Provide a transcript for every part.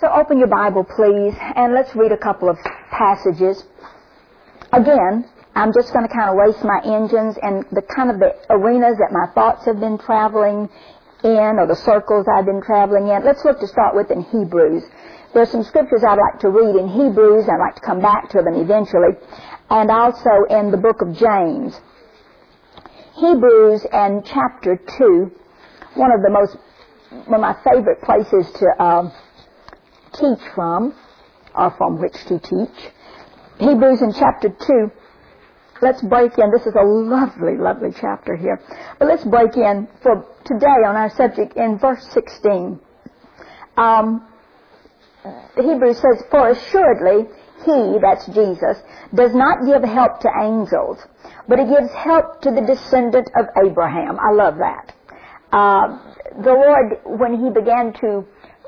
So open your Bible, please, and let's read a couple of passages. Again, I'm just going to kind of race my engines and the arenas that my thoughts have been traveling in, or the circles I've been traveling in. Let's look to start with in Hebrews. There's some scriptures I'd like to read in Hebrews. I'd like to come back to them eventually. And also in the book of James. Hebrews and chapter 2, one of my favorite places to teach from, or from which to teach. Hebrews in chapter 2, let's break in. This is a lovely, lovely chapter here. But let's break in for today on our subject in verse 16. The Hebrews says, "For assuredly he," that's Jesus, "does not give help to angels, but he gives help to the descendant of Abraham." I love that. The Lord, when he began to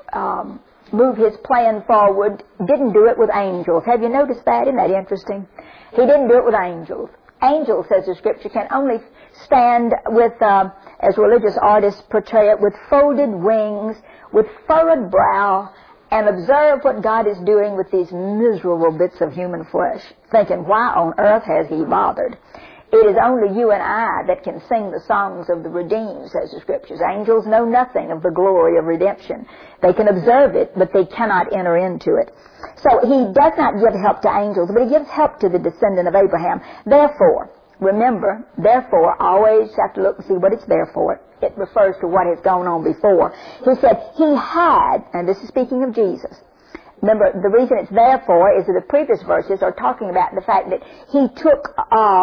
move his plan forward, didn't do it with angels. Have you noticed that? Isn't that interesting? He didn't do it with angels. Angels, says the Scripture, can only stand with, as religious artists portray it, with folded wings, with furrowed brow, and observe what God is doing with these miserable bits of human flesh, thinking, why on earth has he bothered? It is only you and I that can sing the songs of the redeemed, says the Scriptures. Angels know nothing of the glory of redemption. They can observe it, but they cannot enter into it. So he does not give help to angels, but he gives help to the descendant of Abraham. Therefore, remember, therefore, always have to look and see what it's there for. It refers to what has gone on before. He said, he had, and this is speaking of Jesus. Remember, the reason it's therefore is that the previous verses are talking about the fact that he took,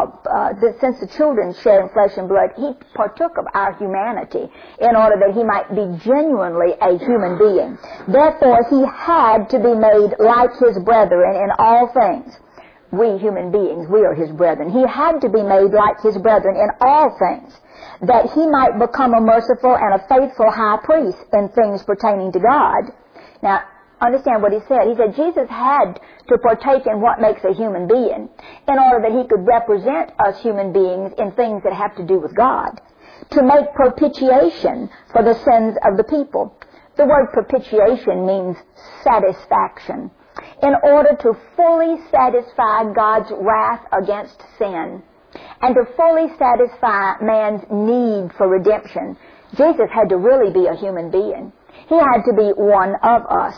since the children share in flesh and blood, he partook of our humanity in order that he might be genuinely a human being. Therefore, he had to be made like his brethren in all things. We human beings, we are his brethren. He had to be made like his brethren in all things, that he might become a merciful and a faithful high priest in things pertaining to God. Now, understand what he said. He said Jesus had to partake in what makes a human being in order that he could represent us human beings in things that have to do with God, to make propitiation for the sins of the people. The word propitiation means satisfaction. In order to fully satisfy God's wrath against sin and to fully satisfy man's need for redemption, Jesus had to really be a human being. He had to be one of us.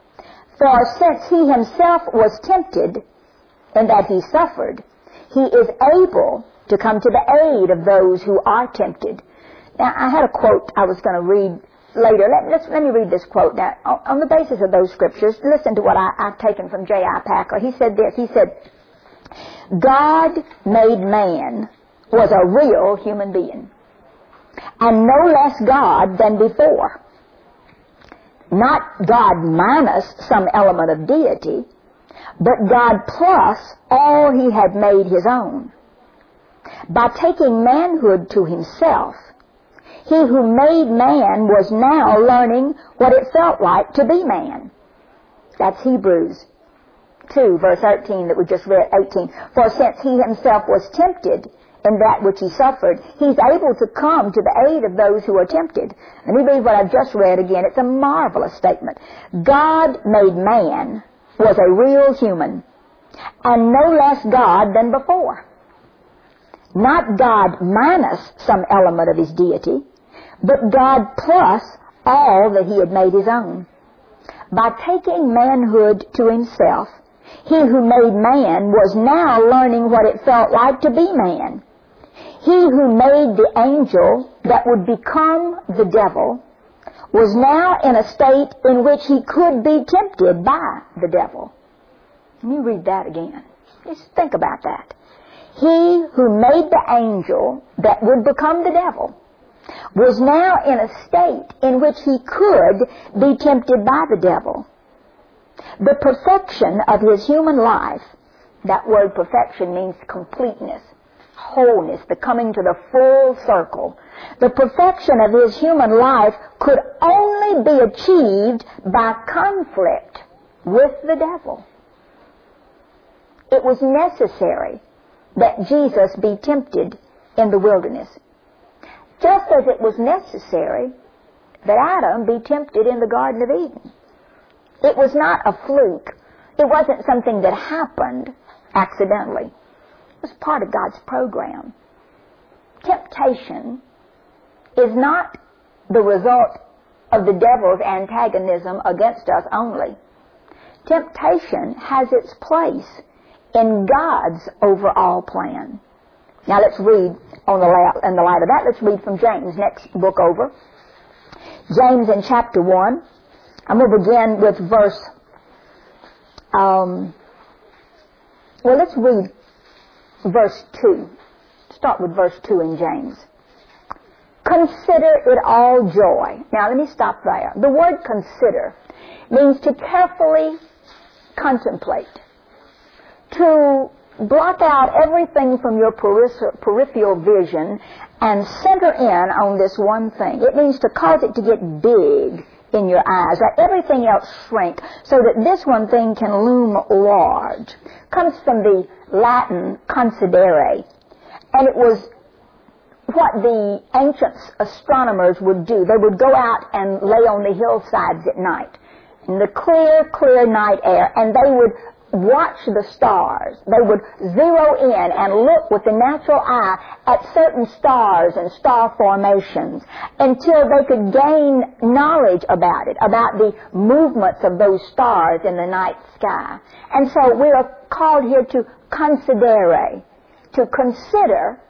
For since he himself was tempted in that he suffered, he is able to come to the aid of those who are tempted. Now, I had a quote I was going to read later. Let me read this quote. Now, on the basis of those scriptures, listen to what I've taken from J.I. Packer. He said this. He said, God made man was a real human being, and no less God than before. Not God minus some element of deity, but God plus all he had made his own. By taking manhood to himself, he who made man was now learning what it felt like to be man. That's Hebrews 2, verse 13 that we just read, 18. For since he himself was tempted in that which he suffered, he's able to come to the aid of those who are tempted. And we read what I've just read again. It's a marvelous statement. God made man was a real human, and no less God than before. Not God minus some element of his deity, but God plus all that he had made his own. By taking manhood to himself, he who made man was now learning what it felt like to be man. He who made the angel that would become the devil was now in a state in which he could be tempted by the devil. Let me read that again. Just think about that. He who made the angel that would become the devil was now in a state in which he could be tempted by the devil. The perfection of his human life, that word perfection means completeness, wholeness, the coming to the full circle. The perfection of his human life could only be achieved by conflict with the devil. It was necessary that Jesus be tempted in the wilderness, just as it was necessary that Adam be tempted in the Garden of Eden. It was not a fluke. It wasn't something that happened accidentally. It was part of God's program. Temptation is not the result of the devil's antagonism against us only. Temptation has its place in God's overall plan. Now let's read in the light of that. Let's read from James, next book over. James in chapter 1. I'm going to begin with verse, let's read verse 2. Start with verse 2 in James. Consider it all joy. Now let me stop there. The word consider means to carefully contemplate, to block out everything from your peripheral vision and center in on this one thing. It means to cause it to get big in your eyes, let everything else shrink so that this one thing can loom large. Comes from the Latin considere, and it was what the ancient astronomers would do. They would go out and lay on the hillsides at night in the clear night air, and they would watch the stars. They would zero in and look with the natural eye at certain stars and star formations until they could gain knowledge about it, about the movements of those stars in the night sky. And so we are called here to considere, to consider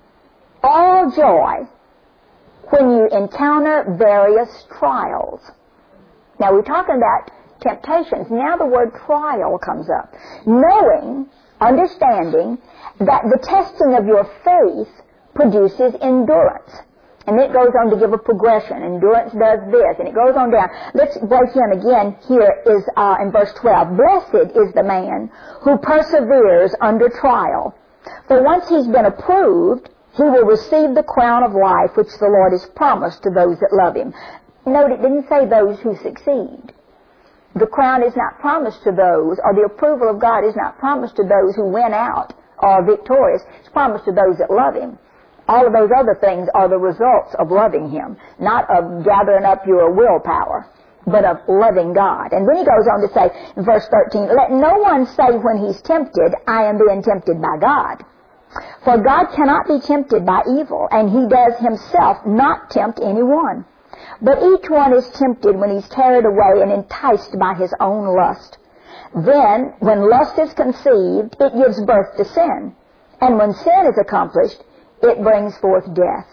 all joy when you encounter various trials. Now we're talking about temptations. Now the word trial comes up. Knowing, understanding that the testing of your faith produces endurance. And it goes on to give a progression. Endurance does this, and it goes on down. Let's break in again. Here is in verse 12. Blessed is the man who perseveres under trial. For once he's been approved, he will receive the crown of life which the Lord has promised to those that love him. Note, it didn't say those who succeed. The crown is not promised to those, or the approval of God is not promised to those who win out or are victorious. It's promised to those that love him. All of those other things are the results of loving him, not of gathering up your willpower, but of loving God. And then he goes on to say in verse 13, let no one say when he's tempted, I am being tempted by God. For God cannot be tempted by evil, and he does himself not tempt anyone. But each one is tempted when he's carried away and enticed by his own lust. Then, when lust is conceived, it gives birth to sin. And when sin is accomplished, it brings forth death.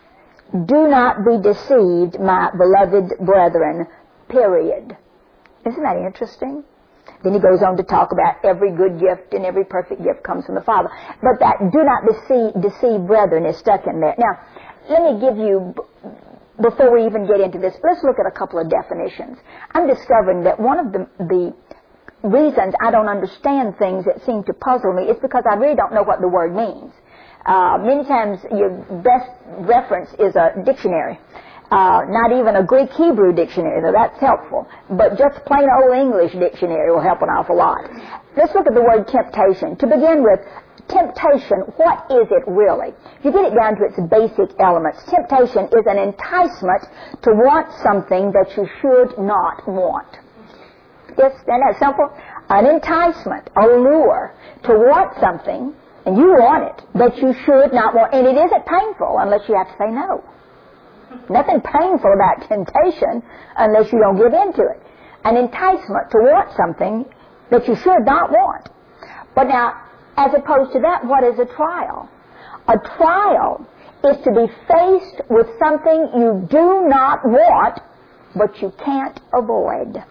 Do not be deceived, my beloved brethren, period. Isn't that interesting? Then he goes on to talk about every good gift and every perfect gift comes from the Father. But that do not deceive brethren is stuck in there. Now, let me give you, before we even get into this, let's look at a couple of definitions. I'm discovering that one of the reasons I don't understand things that seem to puzzle me is because I really don't know what the word means. Many times your best reference is a dictionary. Not even a Greek Hebrew dictionary, though that's helpful. But just plain old English dictionary will help an awful lot. Let's look at the word temptation. To begin with, temptation, what is it really? If you get it down to its basic elements, temptation is an enticement to want something that you should not want. Yes, isn't that simple? An enticement, a lure, to want something, and you want it, that you should not want. And it isn't painful unless you have to say no. Nothing painful about temptation unless you don't give in to it. An enticement to want something that you should not want. But now, as opposed to that, what is a trial? A trial is to be faced with something you do not want, but you can't avoid.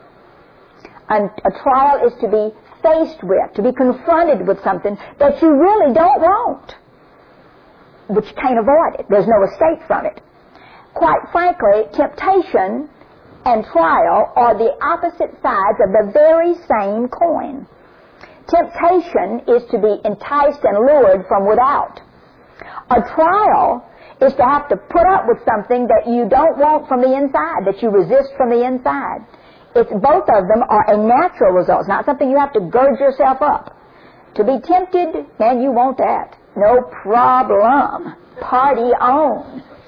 And a trial is to be faced with, to be confronted with something that you really don't want, but you can't avoid it. There's no escape from it. Quite frankly, temptation and trial are the opposite sides of the very same coin. Temptation is to be enticed and lured from without. A trial is to have to put up with something that you don't want from the inside, that you resist from the inside. It's both of them are a natural result. It's not something you have to gird yourself up. To be tempted, man, you want that. No problem. Party on.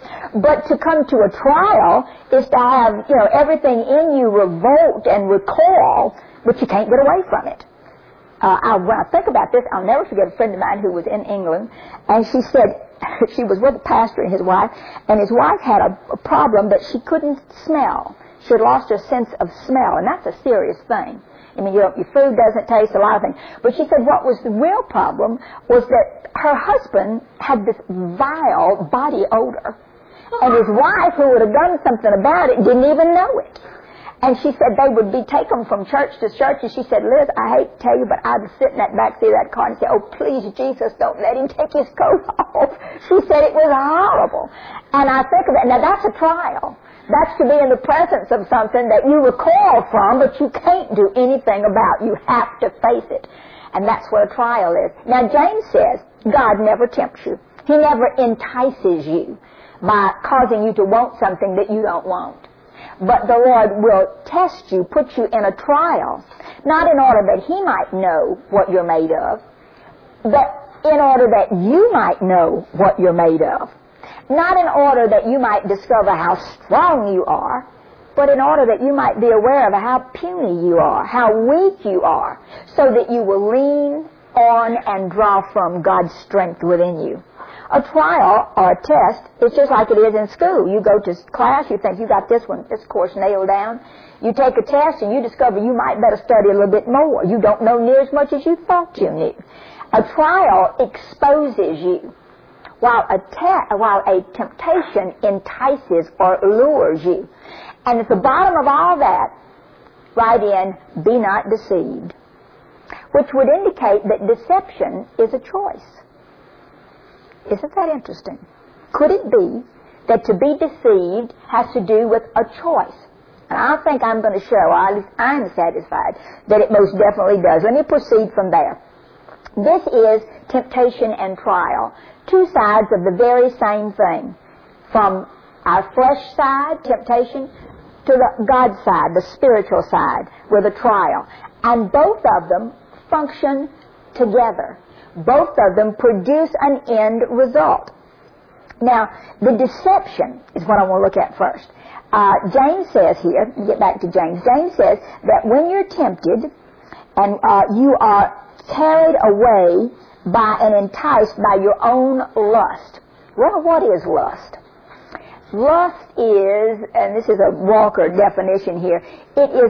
But to come to a trial is to have, everything in you revolt and recoil, but you can't get away from it. When I think about this, I'll never forget a friend of mine who was in England, and she said she was with a pastor and his wife had a problem that she couldn't smell. She had lost her sense of smell, and that's a serious thing. I mean, your food doesn't taste, a lot of things. But she said what was the real problem was that her husband had this vile body odor, and his wife, who would have done something about it, didn't even know it. And she said they would be taken from church to church, and she said, Liz, I hate to tell you, but I'd sit in that back seat of that car and say, oh, please, Jesus, don't let him take his coat off. She said it was horrible. And I think of it, now that's a trial. That's to be in the presence of something that you recoil from, but you can't do anything about. You have to face it. And that's what a trial is. Now, James says God never tempts you. He never entices you by causing you to want something that you don't want. But the Lord will test you, put you in a trial, not in order that He might know what you're made of, but in order that you might know what you're made of. Not in order that you might discover how strong you are, but in order that you might be aware of how puny you are, how weak you are, so that you will lean on and draw from God's strength within you. A trial or a test is just like it is in school. You go to class, you think you got this course nailed down. You take a test and you discover you might better study a little bit more. You don't know near as much as you thought you knew. A trial exposes you, while a temptation entices or lures you. And at the bottom of all that, write in, be not deceived, which would indicate that deception is a choice. Isn't that interesting? Could it be that to be deceived has to do with a choice? And I think I'm going to show, or at least I'm satisfied, that it most definitely does. Let me proceed from there. This is temptation and trial, two sides of the very same thing. From our flesh side, temptation, to the God side, the spiritual side, with a trial. And both of them function together. Both of them produce an end result. Now, the deception is what I want to look at first. James says here, get back to James. James says that when you're tempted and you are carried away by and enticed by your own lust. Well, what is lust? Lust is, and this is a Walker definition here, it is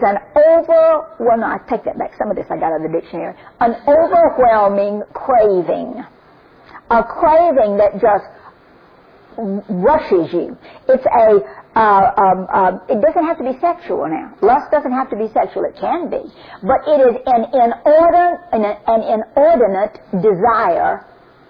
I take that back, some of this I got out of the dictionary, an overwhelming craving. A craving that just rushes you. It's it doesn't have to be sexual now. Lust doesn't have to be sexual. It can be. But it is an inordinate desire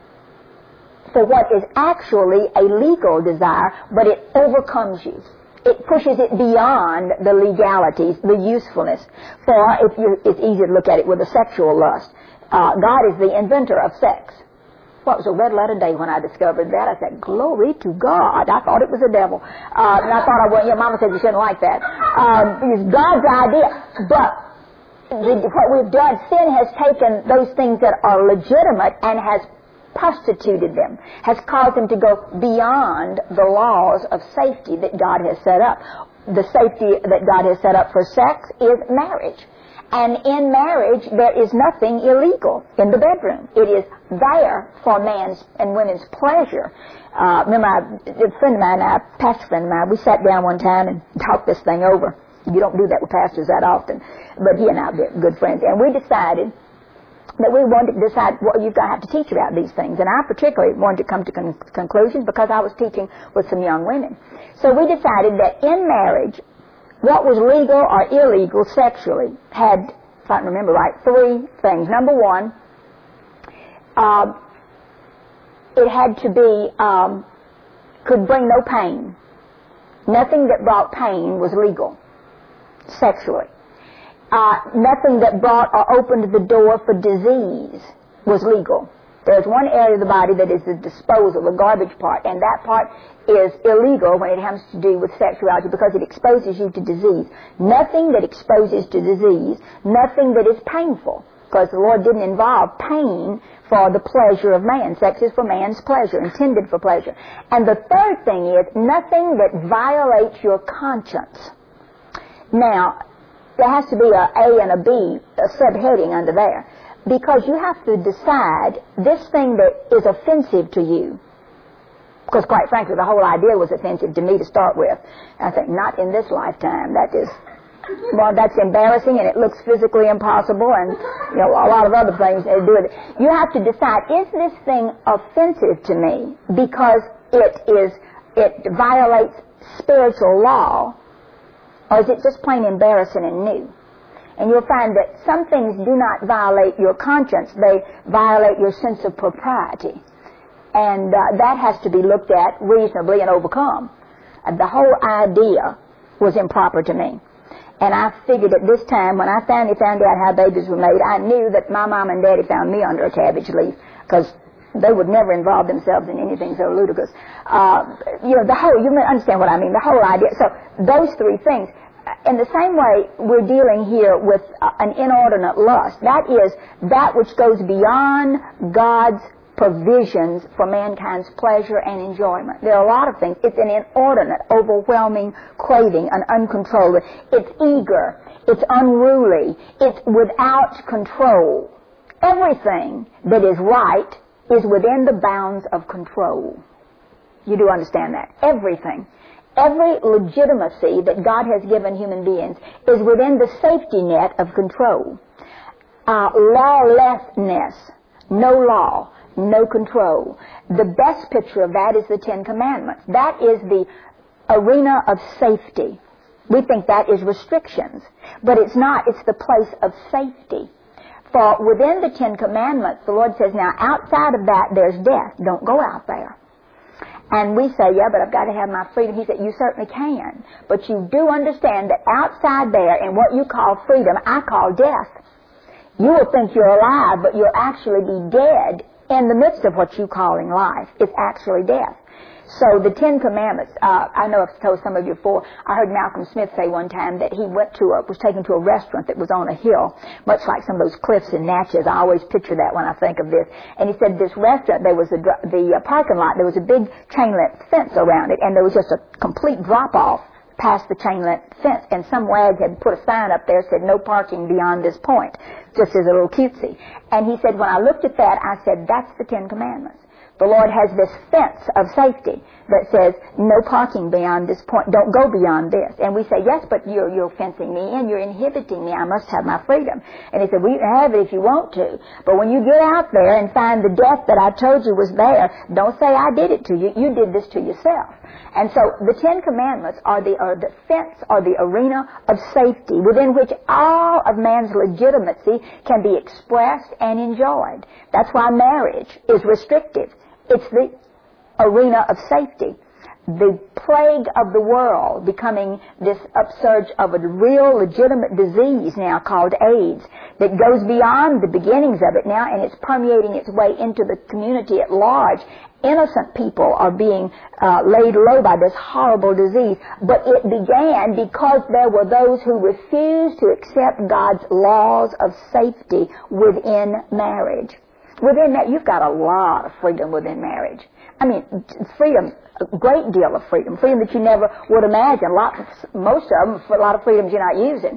for what is actually a legal desire, but it overcomes you. It pushes it beyond the legalities, the usefulness. For it's easy to look at it with a sexual lust. God is the inventor of sex. Well, it was a red letter day when I discovered that. I said, glory to God. I thought it was the devil. And I thought, your mama said you shouldn't like that. It's God's idea. But what we've done, sin has taken those things that are legitimate and has prostituted them, has caused them to go beyond the laws of safety that God has set up. The safety that God has set up for sex is marriage. And in marriage, there is nothing illegal in the bedroom. It is there for man's and women's pleasure. Remember, a friend of mine, a pastor friend of mine, we sat down one time and talked this thing over. You don't do that with pastors that often, but he and I are good friends. And we decided that we wanted to decide what you've got to have to teach about these things. And I particularly wanted to come to conclusions because I was teaching with some young women. So we decided that in marriage, what was legal or illegal sexually had, if I remember right, three things. Number one, it had to be, could bring no pain. Nothing that brought pain was legal sexually. Nothing that brought or opened the door for disease was legal. There's one area of the body that is the disposal, the garbage part, and that part is illegal when it has to do with sexuality because it exposes you to disease. Nothing that exposes to disease, nothing that is painful because the Lord didn't involve pain for the pleasure of man. Sex is for man's pleasure, intended for pleasure. And the third thing is nothing that violates your conscience. Now, there has to be a A and a B, a subheading under there, because you have to decide this thing that is offensive to you. Because quite frankly, the whole idea was offensive to me to start with. I think, not in this lifetime. That is, well, that's embarrassing, and it looks physically impossible, and a lot of other things to do with it. You have to decide, is this thing offensive to me because it violates spiritual law, or is it just plain embarrassing and new? And you'll find that some things do not violate your conscience. They violate your sense of propriety. And that has to be looked at reasonably and overcome. The whole idea was improper to me. And I figured at this time, when I finally found out how babies were made, I knew that my mom and daddy found me under a cabbage leaf, because they would never involve themselves in anything so ludicrous. You understand what I mean, the whole idea. So those three things. In the same way, we're dealing here with an inordinate lust. That is that which goes beyond God's provisions for mankind's pleasure and enjoyment. There are a lot of things. It's an inordinate, overwhelming craving, an uncontrolled. It's eager. It's unruly. It's without control. Everything that is right is within the bounds of control. You do understand that? Everything. Every legitimacy that God has given human beings is within the safety net of control. Lawlessness, no law, no control. The best picture of that is the Ten Commandments. That is the arena of safety. We think that is restrictions, but it's not. It's the place of safety. For within the Ten Commandments, the Lord says, now outside of that there's death. Don't go out there. And we say, yeah, but I've got to have my freedom. He said, you certainly can. But you do understand that outside there, in what you call freedom, I call death. You will think you're alive, but you'll actually be dead in the midst of what you're calling life. It's actually death. So the Ten Commandments, I know I've told some of you before, I heard Malcolm Smith say one time that he was taken to a restaurant that was on a hill, much like some of those cliffs in Natchez. I always picture that when I think of this. And he said this restaurant, there was the parking lot, there was a big chain link fence around it, and there was just a complete drop-off past the chain link fence, and some wag had put a sign up there that said no parking beyond this point, just as a little cutesy. And he said, when I looked at that, I said, that's the Ten Commandments. The Lord has this fence of safety that says no parking beyond this point. Don't go beyond this. And we say, yes, but you're fencing me in. You're inhibiting me. I must have my freedom. And he said, well, you can have it if you want to. But when you get out there and find the death that I told you was there, don't say I did it to you. You did this to yourself. And so the Ten Commandments are the fence or the arena of safety within which all of man's legitimacy can be expressed and enjoyed. That's why marriage is restrictive. It's the arena of safety. The plague of the world becoming this upsurge of a real legitimate disease now called AIDS that goes beyond the beginnings of it now, and it's permeating its way into the community at large. Innocent people are being laid low by this horrible disease, but it began because there were those who refused to accept God's laws of safety within marriage. Within that, you've got a lot of freedom within marriage. I mean, freedom, a great deal of freedom that you never would imagine. Most of them, a lot of freedoms you're not using.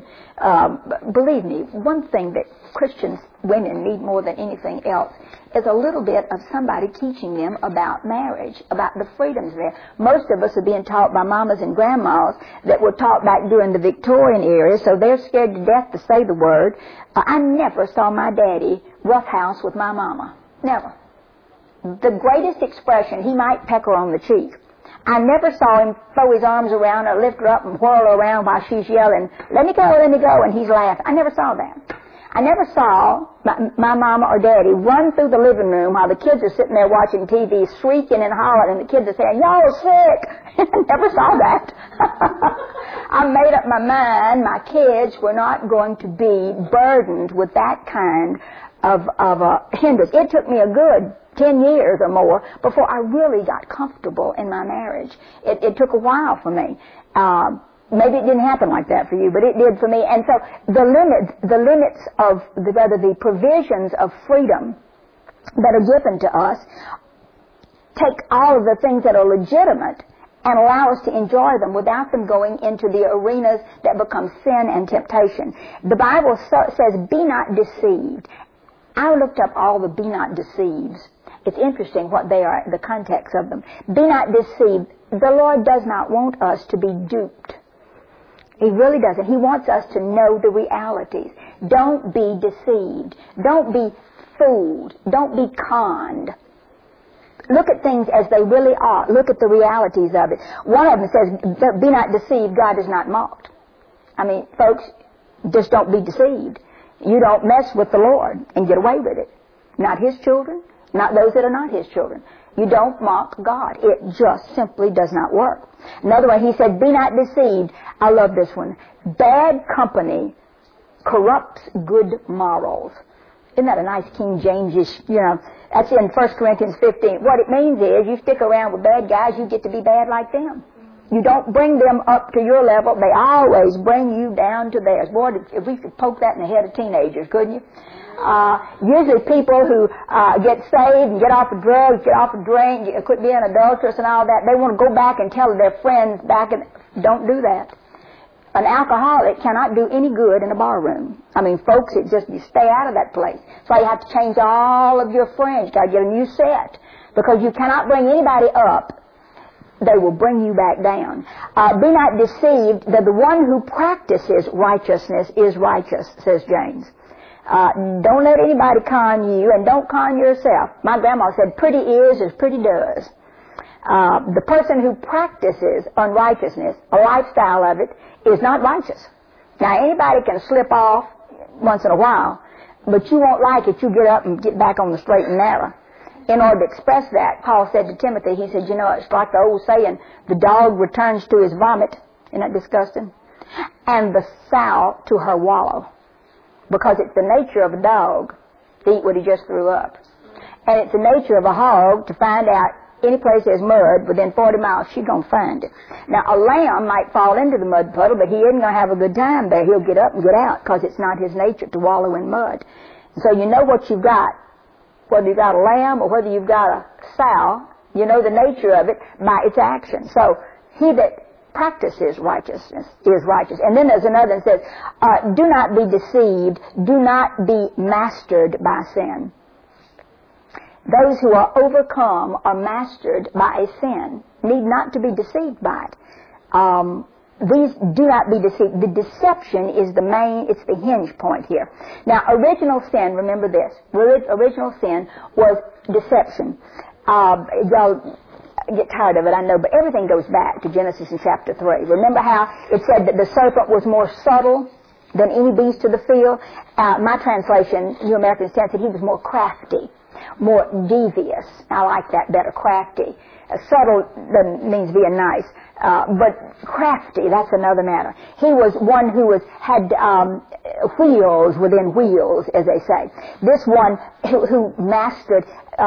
Believe me, one thing that Christian women need more than anything else is a little bit of somebody teaching them about marriage, about the freedoms there. Most of us are being taught by mamas and grandmas that were taught back during the Victorian era, so they're scared to death to say the word. I never saw my daddy roughhouse with my mama. Never. The greatest expression, he might peck her on the cheek. I never saw him throw his arms around her, lift her up and whirl her around while she's yelling, let me go, and he's laughing. I never saw that. I never saw my mama or daddy run through the living room while the kids are sitting there watching TV, shrieking and hollering, and the kids are saying, y'all are sick. I never saw that. I made up my mind my kids were not going to be burdened with that kind of a hindrance. It took me a good 10 years or more before I really got comfortable in my marriage. It took a while for me. Maybe it didn't happen like that for you, but it did for me. And so the limits of the provisions of freedom that are given to us take all of the things that are legitimate and allow us to enjoy them without them going into the arenas that become sin and temptation. The Bible says, be not deceived. I looked up all the be not deceives. It's interesting what they are, the context of them. Be not deceived. The Lord does not want us to be duped. He really doesn't. He wants us to know the realities. Don't be deceived. Don't be fooled. Don't be conned. Look at things as they really are. Look at the realities of it. One of them says, be not deceived, God is not mocked. I mean, folks, just don't be deceived. You don't mess with the Lord and get away with it. Not His children, not those that are not His children. You don't mock God. It just simply does not work. Another one, he said, be not deceived. I love this one. Bad company corrupts good morals. Isn't that a nice King James-ish, that's in 1 Corinthians 15. What it means is you stick around with bad guys, you get to be bad like them. You don't bring them up to your level. They always bring you down to theirs. Boy, if we could poke that in the head of teenagers, couldn't you? Usually people who get saved and get off of drugs, get off of drink, quit being adulterous and all that, they want to go back and tell their friends back and don't do that. An alcoholic cannot do any good in a bar room. I mean, folks, you stay out of that place. That's why you have to change all of your friends. You've got to get a new set. Because you cannot bring anybody up. They will bring you back down. Be not deceived that the one who practices righteousness is righteous, says James. Don't let anybody con you, and don't con yourself. My grandma said, pretty is as pretty does. The person who practices unrighteousness, a lifestyle of it, is not righteous. Now, anybody can slip off once in a while, but you won't like it. You get up and get back on the straight and narrow. In order to express that, Paul said to Timothy, he said, it's like the old saying, the dog returns to his vomit. Isn't that disgusting? And the sow to her wallow. Because it's the nature of a dog to eat what he just threw up. And it's the nature of a hog to find out any place there's mud within 40 miles, she's going to find it. Now, a lamb might fall into the mud puddle, but he isn't going to have a good time there. He'll get up and get out because it's not his nature to wallow in mud. So you know what you've got. Whether you've got a lamb or whether you've got a sow, you know the nature of it by its action. So he that practices righteousness is righteous. And then there's another that says, do not be deceived, do not be mastered by sin. Those who are overcome are mastered by a sin, need not to be deceived by it. These do not be deceived. The deception is it's the hinge point here. Now, original sin, remember this, original sin was deception. Y'all get tired of it, I know, but everything goes back to Genesis in chapter 3. Remember how it said that the serpent was more subtle than any beast of the field? My translation, New American Standard, said he was more crafty, more devious. I like that better, crafty. Subtle means being nice, but crafty, that's another matter. He was one who had wheels within wheels, as they say. This one who mastered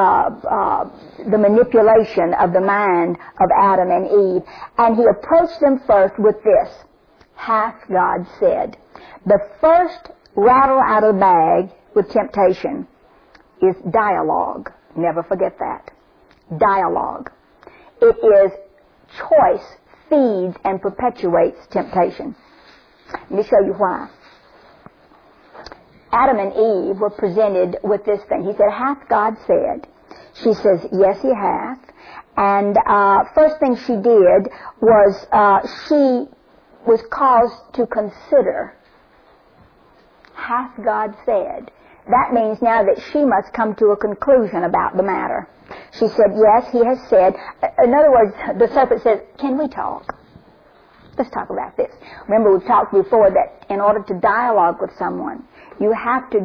the manipulation of the mind of Adam and Eve, and he approached them first with this, hath God said. The first rattle out of the bag with temptation is dialogue. Never forget that. Dialogue. It is choice feeds and perpetuates temptation. Let me show you why. Adam and Eve were presented with this thing. He said, hath God said? She says, yes, he hath. And first thing she did was she was caused to consider, hath God said? That means now that she must come to a conclusion about the matter. She said, yes, he has said. In other words, the serpent says, can we talk? Let's talk about this. Remember, we've talked before that in order to dialogue with someone, you have to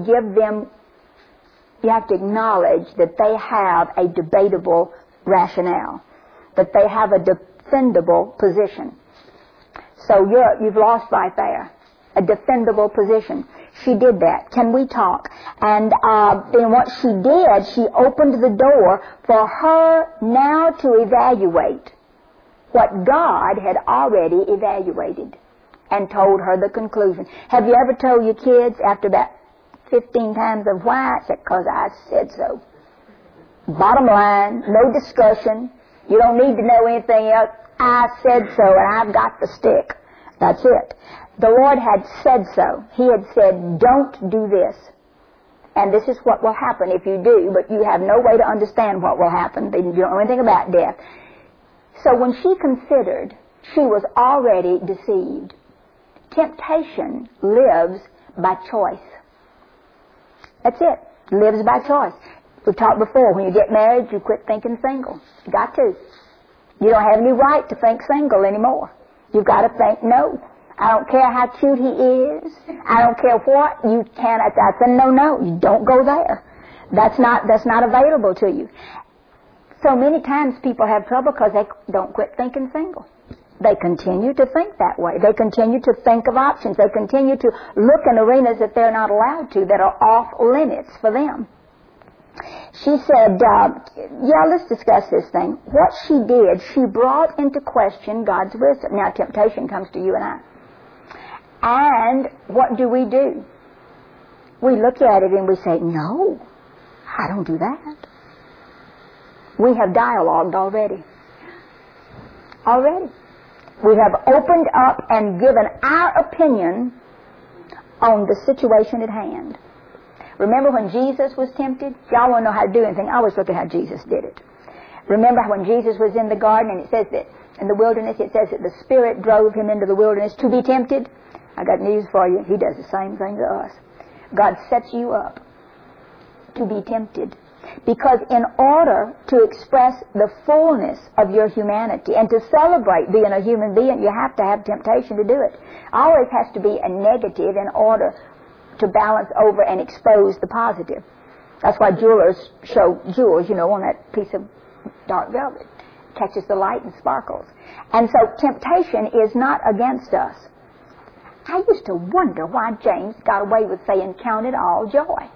acknowledge that they have a debatable rationale, that they have a defendable position. So you've lost right there. A defendable position. She did that. Can we talk? And then what she did, she opened the door for her now to evaluate what God had already evaluated. and told her the conclusion. Have you ever told your kids after about 15 times of why? It's because I said so. Bottom line, no discussion. You don't need to know anything else. I said so, and I've got the stick. That's it. The Lord had said so. He had said, don't do this. And this is what will happen if you do, but you have no way to understand what will happen. You don't know anything about death. So when she considered, she was already deceived. Temptation lives by choice. That's it. Lives by choice. We've talked before, when you get married, you quit thinking single. You got to. You don't have any right to think single anymore. You've got to think no. I don't care how cute he is. I don't care what. You can't. That's a no. You don't go there. That's not available to you. So many times people have trouble because they don't quit thinking single. They continue to think that way. They continue to think of options. They continue to look in arenas that they're not allowed to, that are off limits for them. She said, let's discuss this thing. What she did, she brought into question God's wisdom. Now, temptation comes to you and I. And what do? We look at it and we say, no, I don't do that. We have dialogued already. We have opened up and given our opinion on the situation at hand. Remember when Jesus was tempted? Y'all want to know how to do anything? I always look at how Jesus did it. Remember when Jesus was in the garden and it says that in the wilderness, it says that the Spirit drove him into the wilderness to be tempted? I got news for you. He does the same thing to us. God sets you up to be tempted. Because in order to express the fullness of your humanity and to celebrate being a human being, you have to have temptation to do it. Always has to be a negative in order to balance over and expose the positive. That's why jewelers show jewels, on that piece of dark velvet. Catches the light and sparkles. And so temptation is not against us. I used to wonder why James got away with saying, count it all joy.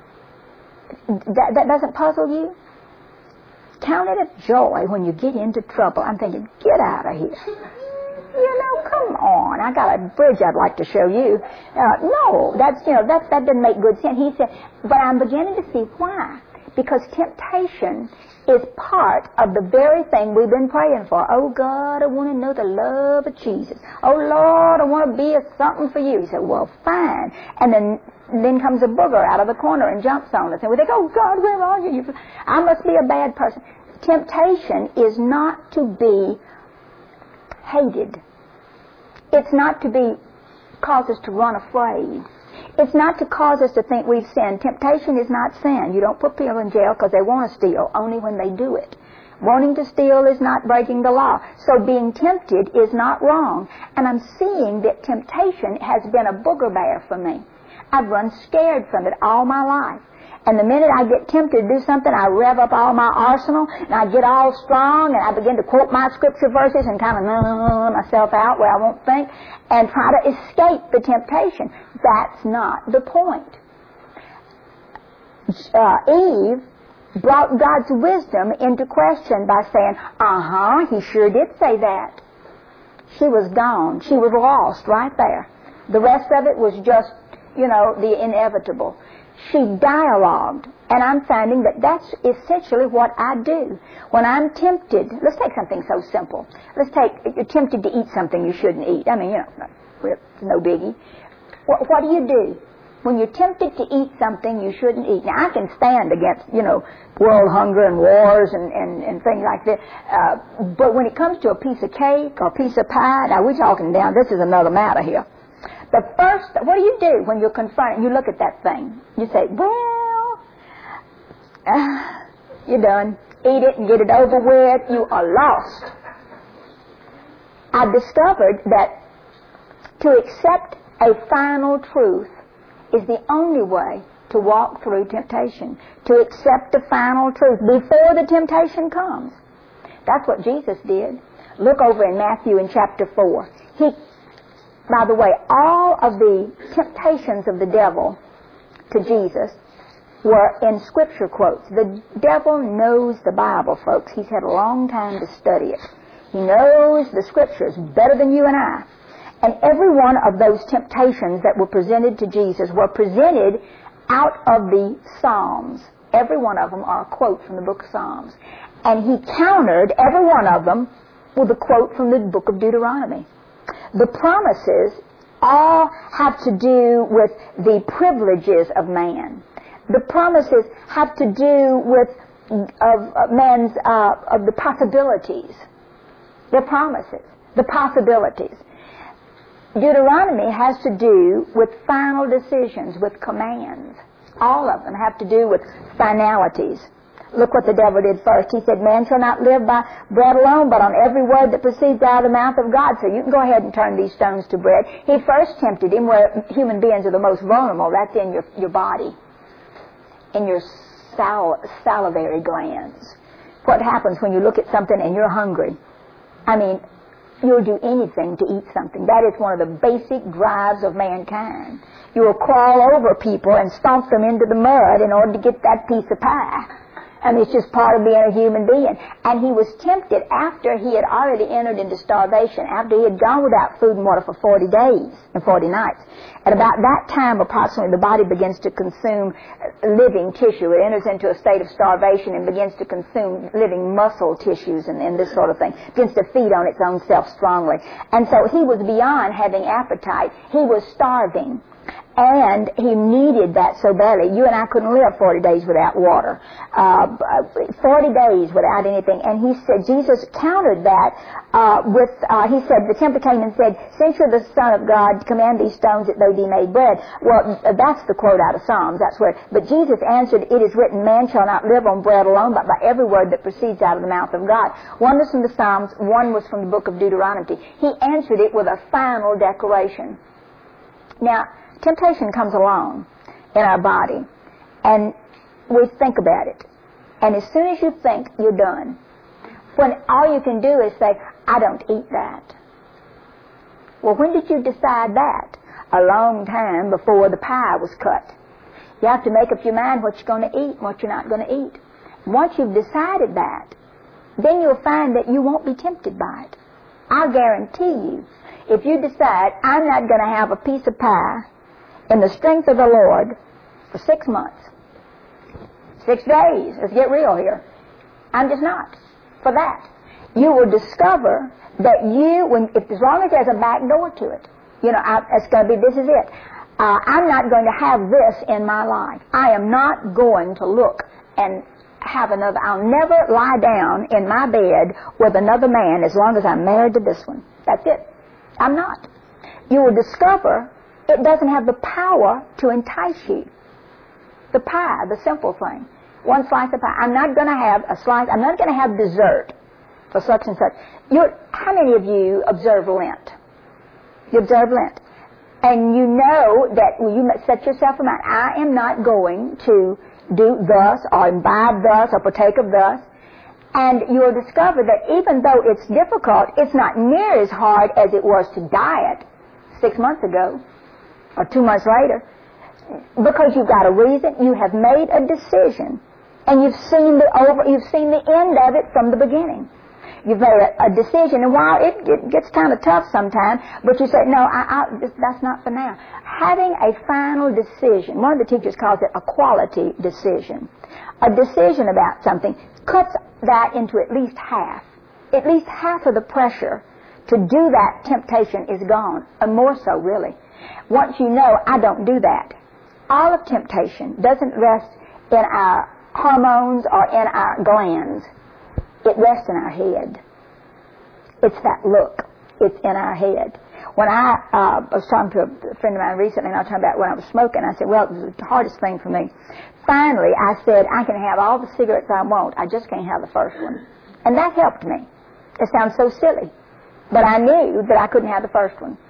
That doesn't puzzle you? Count it a joy when you get into trouble. I'm thinking, get out of here. Come on. I got a bridge I'd like to show you. No, that doesn't make good sense. He said, but I'm beginning to see why. Because temptation is part of the very thing we've been praying for. Oh, God, I want to know the love of Jesus. Oh, Lord, I want to be a something for you. He said, well, fine. And then comes a booger out of the corner and jumps on us. And we think, oh, God, where are you? I must be a bad person. Temptation is not to be hated. It's not to cause us to run afraid. It's not to cause us to think we've sinned. Temptation is not sin. You don't put people in jail because they want to steal, only when they do it. Wanting to steal is not breaking the law. So being tempted is not wrong. And I'm seeing that temptation has been a booger bear for me. I've run scared from it all my life. And the minute I get tempted to do something, I rev up all my arsenal, and I get all strong, and I begin to quote my scripture verses and kind of myself out where I won't think, and try to escape the temptation. That's not the point. Eve brought God's wisdom into question by saying, he sure did say that. She was gone. She was lost right there. The rest of it was just, the inevitable. She dialogued, and I'm finding that that's essentially what I do. When I'm tempted, let's take something so simple. You're tempted to eat something you shouldn't eat. I mean, it's no biggie. What do you do? When you're tempted to eat something you shouldn't eat. Now, I can stand against, world hunger and wars and things like that. But when it comes to a piece of cake or a piece of pie, now we're talking down, this is another matter here. The first, what do you do when you're confronted? You look at that thing. You say, well, you're done. Eat it and get it over with. You are lost. I discovered that to accept a final truth is the only way to walk through temptation. To accept the final truth before the temptation comes. That's what Jesus did. Look over in Matthew in chapter 4. By the way, all of the temptations of the devil to Jesus were in scripture quotes. The devil knows the Bible, folks. He's had a long time to study it. He knows the scriptures better than you and I. And every one of those temptations that were presented to Jesus were presented out of the Psalms. Every one of them are a quote from the book of Psalms. And he countered every one of them with a quote from the book of Deuteronomy. The promises all have to do with the privileges of man. The promises have to do with man's of the possibilities. The promises, the possibilities. Deuteronomy has to do with final decisions, with commands. All of them have to do with finalities. Look what the devil did first. He said, man shall not live by bread alone, but on every word that proceeds out of the mouth of God. So you can go ahead and turn these stones to bread. He first tempted him where human beings are the most vulnerable. That's in your body, in your salivary glands. What happens when you look at something and you're hungry? I mean, you'll do anything to eat something. That is one of the basic drives of mankind. You will crawl over people and stomp them into the mud in order to get that piece of pie. I mean, it's just part of being a human being. And he was tempted after he had already entered into starvation, after he had gone without food and water for 40 days and 40 nights. At about that time, approximately, the body begins to consume living tissue. It enters into a state of starvation and begins to consume living muscle tissues and this sort of thing. It begins to feed on its own self strongly. And so he was beyond having appetite. He was starving. And he needed that so badly. You and I couldn't live 40 days without water. 40 days without anything. And he said, Jesus countered that he said, the tempter came and said, since you're the Son of God, command these stones that they be made bread. Well, that's the quote out of Psalms. That's where. But Jesus answered, it is written, man shall not live on bread alone, but by every word that proceeds out of the mouth of God. One was from the Psalms, one was from the book of Deuteronomy. He answered it with a final declaration. Now, temptation comes along in our body, and we think about it. And as soon as you think, you're done. When all you can do is say, I don't eat that. Well, when did you decide that? A long time before the pie was cut. You have to make up your mind what you're going to eat and what you're not going to eat. Once you've decided that, then you'll find that you won't be tempted by it. I guarantee you, if you decide, I'm not going to have a piece of pie in the strength of the Lord for 6 months, 6 days, let's get real here. I'm just not for that. You will discover that as long as there's a back door to it, it's going to be, this is it. I'm not going to have this in my life. I am not going to look and have another. I'll never lie down in my bed with another man as long as I'm married to this one. That's it. I'm not. You will discover it doesn't have the power to entice you. The pie, the simple thing. One slice of pie. I'm not going to have a slice. I'm not going to have dessert for such and such. How many of you observe Lent? You observe Lent. And you know that you set yourself in mind, I am not going to do thus or imbibe thus or partake of thus. And you'll discover that even though it's difficult, it's not near as hard as it was to diet 6 months ago or 2 months later, because you've got a reason. You have made a decision, and you've seen the end of it from the beginning. You've made a decision, and while it gets kind of tough sometimes, but you say, no, that's not for now. Having a final decision, one of the teachers calls it a quality decision. A decision about something cuts that into at least half. At least half of the pressure to do that temptation is gone, and more so, really. Once you know, I don't do that. All of temptation doesn't rest in our hormones or in our glands. It rests in our head. It's that look. It's in our head. When I was talking to a friend of mine recently, and I was talking about when I was smoking, I said, well, it was the hardest thing for me. Finally, I said, I can have all the cigarettes I want. I just can't have the first one. And that helped me. It sounds so silly. But I knew that I couldn't have the first one.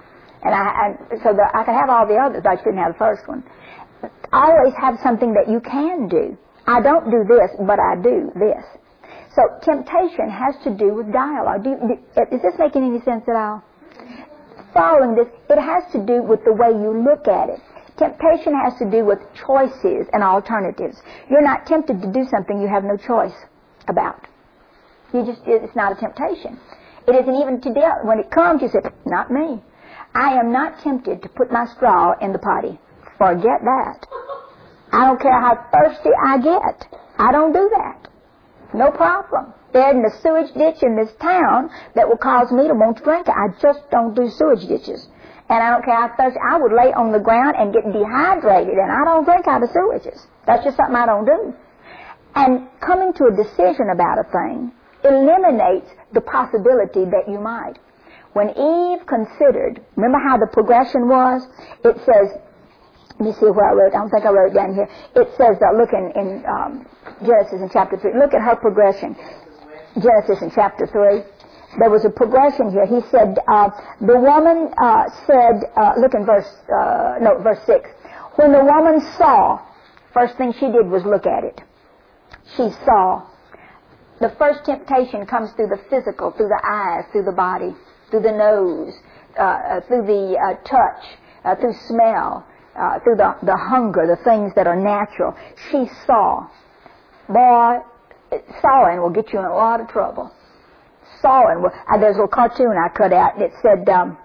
So that I could have all the others, but I couldn't have the first one. Always have something that you can do. I don't do this, but I do this. So temptation has to do with dialogue. Is this making any sense at all? Following this, it has to do with the way you look at it. Temptation has to do with choices and alternatives. You're not tempted to do something you have no choice about. It's not a temptation. It isn't even to deal. When it comes, you say, not me. I am not tempted to put my straw in the potty. Forget that. I don't care how thirsty I get. I don't do that. No problem. There isn't a sewage ditch in this town that will cause me to want to drink it. I just don't do sewage ditches. And I don't care how thirsty. I would lay on the ground and get dehydrated, and I don't drink out of sewages. That's just something I don't do. And coming to a decision about a thing eliminates the possibility that you might. When Eve considered, remember how the progression was? It says, let me see where I wrote. I don't think I wrote it down here. It says, look in Genesis in chapter 3. Look at her progression. Genesis in chapter 3. There was a progression here. He said, the woman said, look in verse 6. When the woman saw, first thing she did was look at it. She saw. The first temptation comes through the physical, through the eyes, through the body, through the nose, through the touch, through smell, through the hunger, the things that are natural. She saw. Boy, sawing will get you in a lot of trouble. Sawing. There's a little cartoon I cut out, and it said,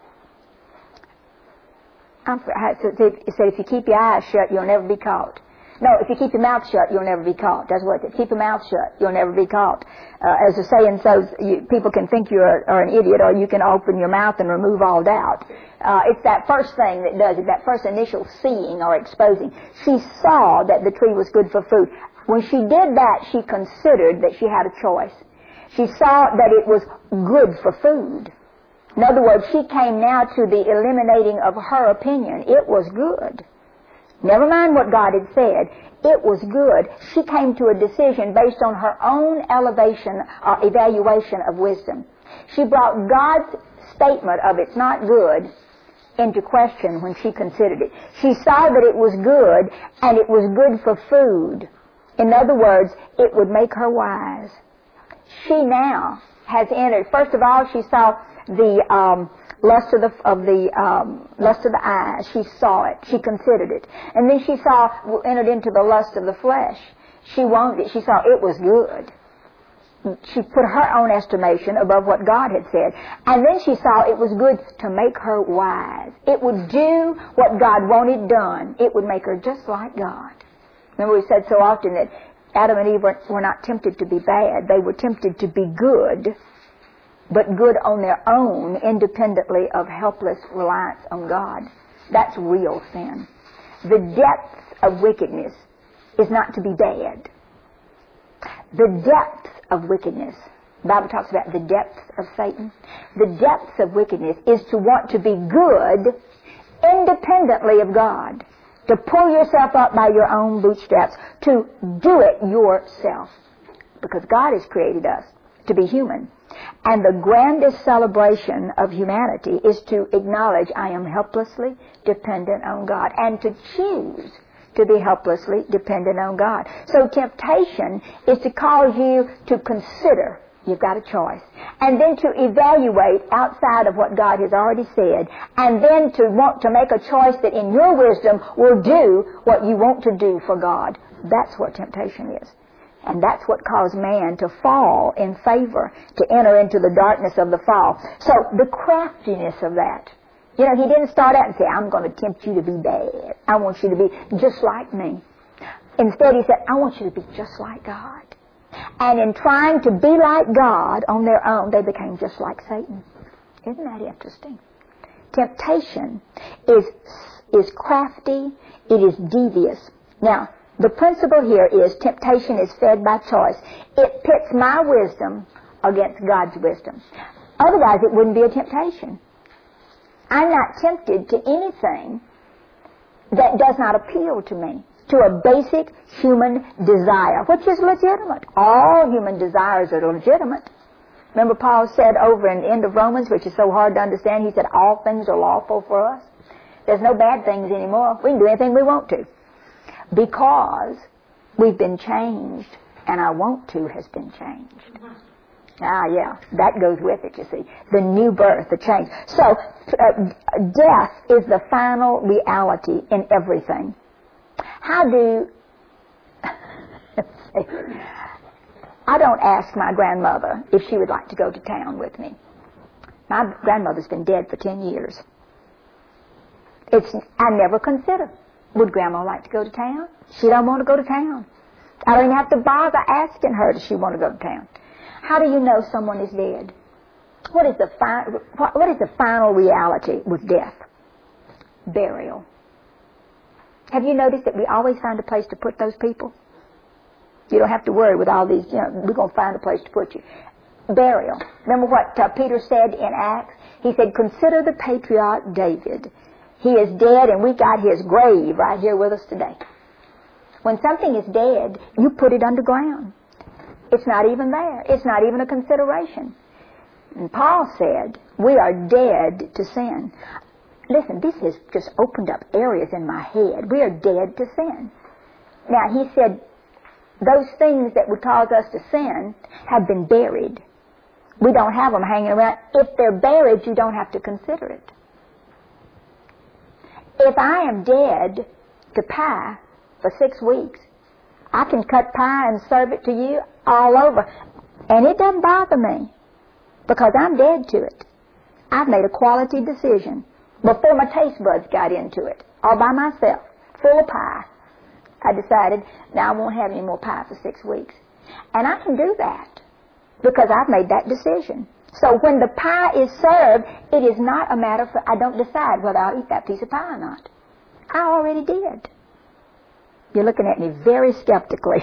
it said, if you keep your eyes shut, you'll never be caught. No, if you keep your mouth shut, you'll never be caught. That's what it is. Keep your mouth shut, you'll never be caught. As the saying says, people can think you are an idiot, or you can open your mouth and remove all doubt. It's that first thing that does it, that first initial seeing or exposing. She saw that the tree was good for food. When she did that, she considered that she had a choice. She saw that it was good for food. In other words, she came now to the eliminating of her opinion. It was good. Never mind what God had said. It was good. She came to a decision based on her own elevation or evaluation of wisdom. She brought God's statement of it's not good into question when she considered it. She saw that it was good, and it was good for food. In other words, it would make her wise. She now has entered. First of all, she saw the lust of the eyes. She saw it. She considered it. And then she entered into the lust of the flesh. She wanted it. She saw it was good. She put her own estimation above what God had said. And then she saw it was good to make her wise. It would do what God wanted done. It would make her just like God. Remember, we said so often that Adam and Eve were not tempted to be bad. They were tempted to be good, but good on their own, independently of helpless reliance on God. That's real sin. The depths of wickedness is not to be bad. The depths of wickedness, the Bible talks about the depths of Satan. The depths of wickedness is to want to be good independently of God, to pull yourself up by your own bootstraps, to do it yourself. Because God has created us to be human. And the grandest celebration of humanity is to acknowledge I am helplessly dependent on God, and to choose to be helplessly dependent on God. So temptation is to cause you to consider. You've got a choice. And then to evaluate outside of what God has already said. And then to want to make a choice that in your wisdom will do what you want to do for God. That's what temptation is. And that's what caused man to fall in favor, to enter into the darkness of the fall. So the craftiness of that. You know, he didn't start out and say, I'm going to tempt you to be bad. I want you to be just like me. Instead, he said, I want you to be just like God. And in trying to be like God on their own, they became just like Satan. Isn't that interesting? Temptation is crafty. It is devious. Now, the principle here is temptation is fed by choice. It pits my wisdom against God's wisdom. Otherwise, it wouldn't be a temptation. I'm not tempted to anything that does not appeal to me, to a basic human desire, which is legitimate. All human desires are legitimate. Remember Paul said over in the end of Romans, which is so hard to understand, he said, all things are lawful for us. There's no bad things anymore. We can do anything we want to. Because we've been changed, and our want to has been changed. Yeah, that goes with it, you see. The new birth, the change. So, death is the final reality in everything. How do... I don't ask my grandmother if she would like to go to town with me. My grandmother's been dead for 10 years. I never consider, would Grandma like to go to town? She don't want to go to town. I don't even have to bother asking her, does she want to go to town? How do you know someone is dead? What is the final reality with death? Burial. Have you noticed that we always find a place to put those people? You don't have to worry with all these, we're going to find a place to put you. Burial. Remember what Peter said in Acts? He said, consider the patriarch David. He is dead and we got his grave right here with us today. When something is dead, you put it underground. It's not even there. It's not even a consideration. And Paul said, we are dead to sin. Listen, this has just opened up areas in my head. We are dead to sin. Now, he said, those things that would cause us to sin have been buried. We don't have them hanging around. If they're buried, you don't have to consider it. If I am dead to pie for 6 weeks, I can cut pie and serve it to you all over. And it doesn't bother me because I'm dead to it. I've made a quality decision before my taste buds got into it, all by myself, full of pie. I decided, now I won't have any more pie for 6 weeks. And I can do that because I've made that decision. So when the pie is served, it is not a matter of, I don't decide whether I'll eat that piece of pie or not. I already did. You're looking at me very skeptically.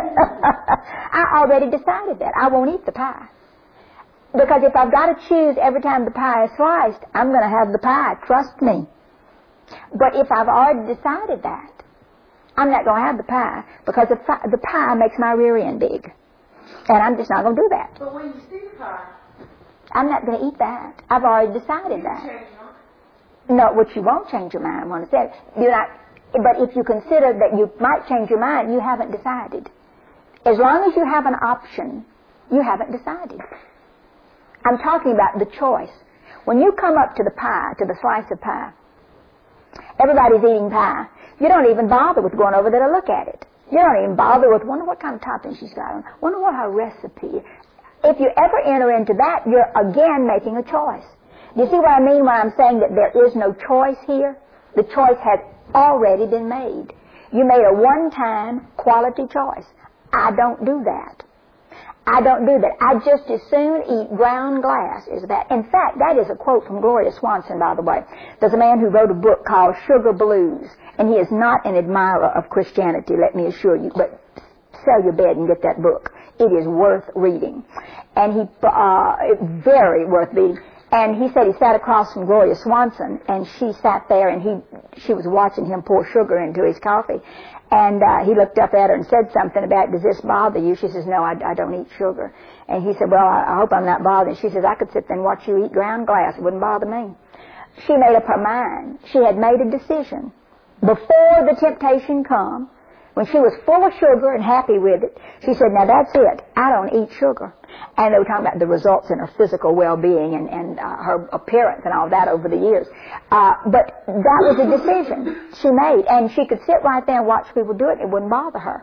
I already decided that. I won't eat the pie. Because if I've got to choose every time the pie is sliced, I'm going to have the pie. Trust me. But if I've already decided that, I'm not going to have the pie because the pie makes my rear end big. And I'm just not going to do that. But when you see the pie, I'm not going to eat that. I've already decided that. No, which you won't change your mind when I said you're not. But if you consider that you might change your mind, you haven't decided. As long as you have an option, you haven't decided. I'm talking about the choice. When you come up to the pie, to the slice of pie, everybody's eating pie. You don't even bother with going over there to look at it. You don't even bother with, wonder what kind of topping she's got on. Wonder what her recipe is. If you ever enter into that, you're again making a choice. Do you see what I mean when I'm saying that there is no choice here? The choice has already been made. You made a one-time quality choice. I don't do that. I don't do that. I just as soon eat ground glass as that. In fact, that is a quote from Gloria Swanson, by the way. There's a man who wrote a book called Sugar Blues, and he is not an admirer of Christianity, let me assure you, but sell your bed and get that book. It is worth reading. And very worth reading. And he said he sat across from Gloria Swanson, and she sat there, and she was watching him pour sugar into his coffee. And he looked up at her and said something about, does this bother you? She says, no, I don't eat sugar. And he said, well, I hope I'm not bothered. And she says, I could sit there and watch you eat ground glass. It wouldn't bother me. She made up her mind. She had made a decision. Before the temptation come, when she was full of sugar and happy with it, she said, now that's it. I don't eat sugar. And they were talking about the results in her physical well-being and her appearance and all that over the years. But that was a decision she made. And she could sit right there and watch people do it. It wouldn't bother her.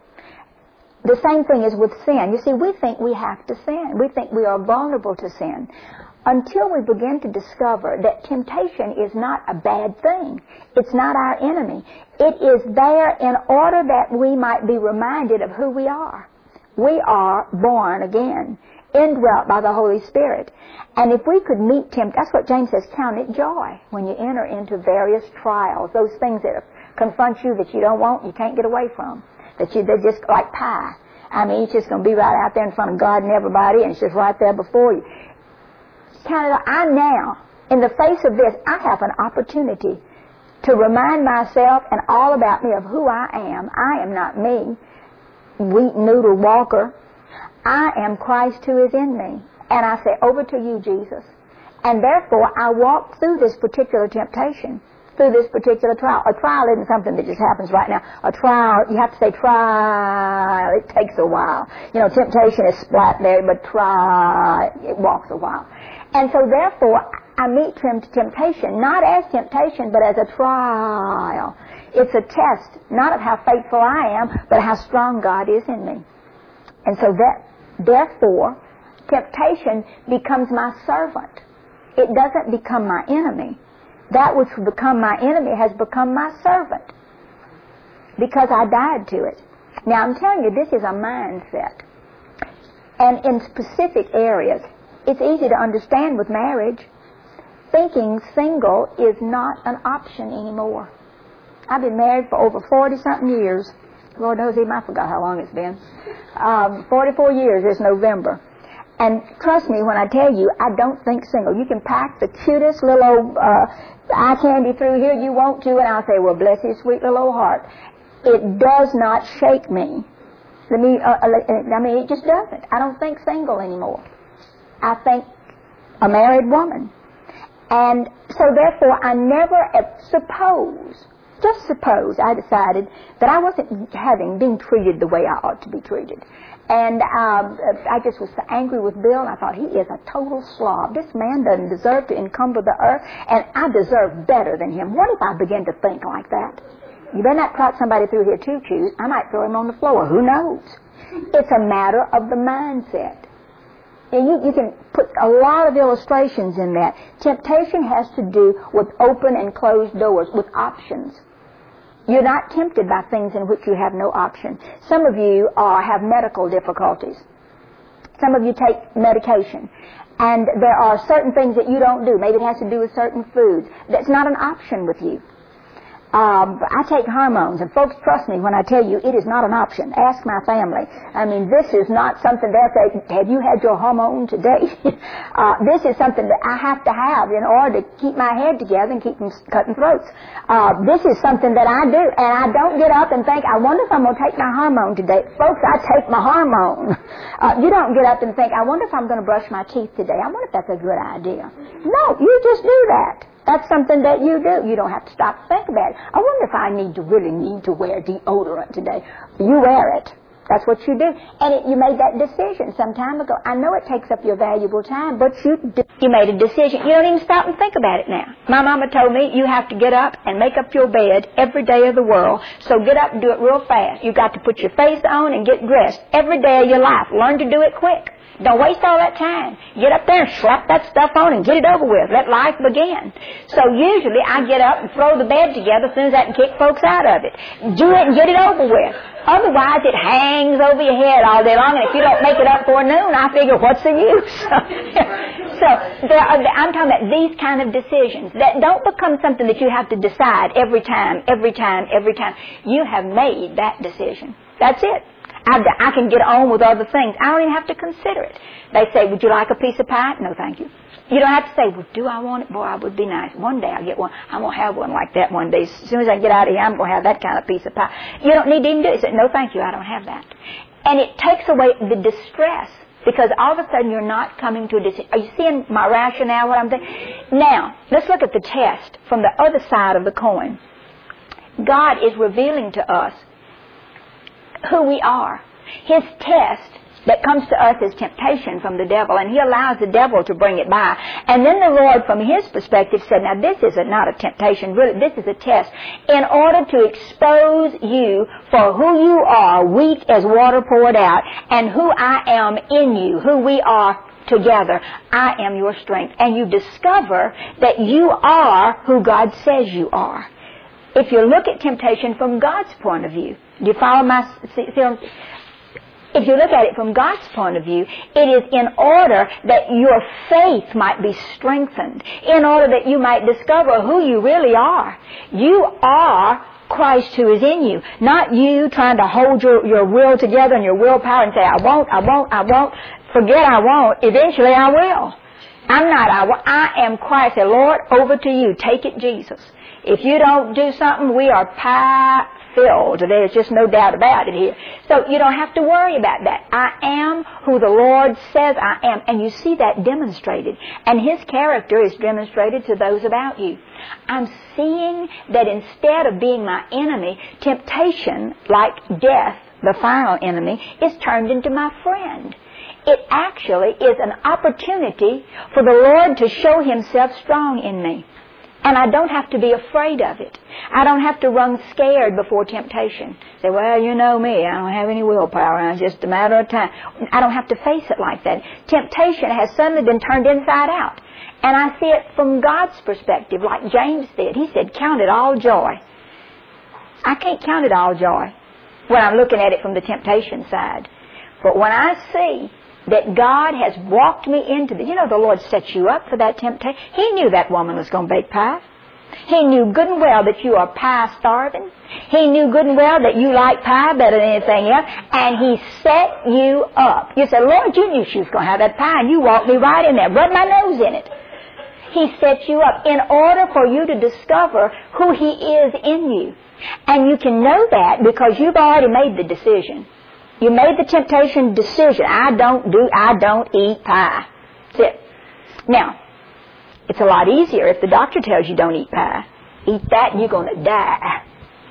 The same thing is with sin. You see, we think we have to sin. We think we are vulnerable to sin. Until we begin to discover that temptation is not a bad thing. It's not our enemy. It is there in order that we might be reminded of who we are. We are born again, indwelt by the Holy Spirit. And if we could meet temptation, that's what James says, count it joy when you enter into various trials, those things that confront you that you don't want, you can't get away from, they're just like pie. I mean, it's just going to be right out there in front of God and everybody, and it's just right there before you. I now, in the face of this, I have an opportunity to remind myself and all about me of who I am. I am not me, wheat noodle walker. I am Christ who is in me. And I say, over to you, Jesus. And therefore, I walk through this particular temptation, through this particular trial. A trial isn't something that just happens right now. A trial, you have to say trial. It takes a while. You know, temptation is splat there, but trial, it walks a while. And so therefore, I meet temptation, not as temptation, but as a trial. It's a test, not of how faithful I am, but how strong God is in me. And so therefore, temptation becomes my servant. It doesn't become my enemy. that which would become my enemy has become my servant because I died to it. Now, I'm telling you, this is a mindset. And in specific areas, it's easy to understand with marriage. Thinking single is not an option anymore. I've been married for over 40-something years. Lord knows even I forgot how long it's been. 44 years this November. And trust me when I tell you, I don't think single. You can pack the cutest little old eye candy through here you want to, and I'll say, well, bless his sweet little old heart. It does not shake me. I mean, it just doesn't. I don't think single anymore. I think a married woman. And so therefore, I never just suppose I decided that I wasn't being treated the way I ought to be treated. And I just was so angry with Bill, and I thought, he is a total slob. This man doesn't deserve to encumber the earth, and I deserve better than him. What if I begin to think like that? You better not trot somebody through here too, choose. I might throw him on the floor. Who knows? It's a matter of the mindset. And you can put a lot of illustrations in that. Temptation has to do with open and closed doors, with options. You're not tempted by things in which you have no option. Some of you have medical difficulties. Some of you take medication. And there are certain things that you don't do. Maybe it has to do with certain foods. That's not an option with you. I take hormones, and folks, trust me when I tell you, it is not an option. Ask my family. I mean, this is not something they'll say, have you had your hormone today? This is something that I have to have in order to keep my head together and keep from cutting throats. This is something that I do, and I don't get up and think, I wonder if I'm going to take my hormone today. Folks, I take my hormone. You don't get up and think, I wonder if I'm going to brush my teeth today. I wonder if that's a good idea. No, you just do that. That's something that you do. You don't have to stop to think about it. I wonder if I really need to wear deodorant today. You wear it. That's what you do. And you made that decision some time ago. I know it takes up your valuable time, but you made a decision. You don't even stop and think about it now. My mama told me you have to get up and make up your bed every day of the world. So get up and do it real fast. You got to put your face on and get dressed every day of your life. Learn to do it quick. Don't waste all that time. Get up there and slap that stuff on and get it over with. Let life begin. So usually I get up and throw the bed together as soon as I can kick folks out of it. Do it and get it over with. Otherwise it hangs over your head all day long, and if you don't make it up for noon, I figure, what's the use? So I'm talking about these kind of decisions that don't become something that you have to decide every time. You have made that decision. That's it. I can get on with other things. I don't even have to consider it. They say, would you like a piece of pie? No, thank you. You don't have to say, well, do I want it? Boy, I would be nice. One day I'll get one. I'm going to have one like that one day. As soon as I get out of here, I'm going to have that kind of piece of pie. You don't need to even do it. Say, no, thank you, I don't have that. And it takes away the distress, because all of a sudden you're not coming to a decision. Are you seeing my rationale, what I'm saying? Now, let's look at the test from the other side of the coin. God is revealing to us who we are. His test that comes to us is temptation from the devil, and he allows the devil to bring it by. And then the Lord, from his perspective, said, now this is not a temptation, really, this is a test, in order to expose you for who you are, weak as water poured out, and who I am in you, who we are together. I am your strength. And you discover that you are who God says you are. If you look at temptation from God's point of view, do you follow my... If you look at it from God's point of view, it is in order that your faith might be strengthened, in order that you might discover who you really are. You are Christ who is in you, not you trying to hold your will together and your willpower and say, I won't. Forget I won't. Eventually I will. I am Christ. Say, Lord, over to you. Take it, Jesus. If you don't do something, we are pie-filled. There's just no doubt about it here. So you don't have to worry about that. I am who the Lord says I am. And you see that demonstrated. And His character is demonstrated to those about you. I'm seeing that instead of being my enemy, temptation, like death, the final enemy, is turned into my friend. It actually is an opportunity for the Lord to show Himself strong in me. And I don't have to be afraid of it. I don't have to run scared before temptation. Say, well, you know me, I don't have any willpower, it's just a matter of time. I don't have to face it like that. Temptation has suddenly been turned inside out. And I see it from God's perspective, like James did. He said, count it all joy. I can't count it all joy when I'm looking at it from the temptation side. But when I see that God has walked me into the Lord set you up for that temptation. He knew that woman was going to bake pie. He knew good and well that you are pie starving. He knew good and well that you like pie better than anything else. And He set you up. You said, Lord, you knew she was going to have that pie, and you walked me right in there, rubbed my nose in it. He set you up in order for you to discover who He is in you. And you can know that because you've already made the decision. You made the temptation decision. I don't eat pie. That's it. Now, it's a lot easier if the doctor tells you don't eat pie. Eat that and you're going to die.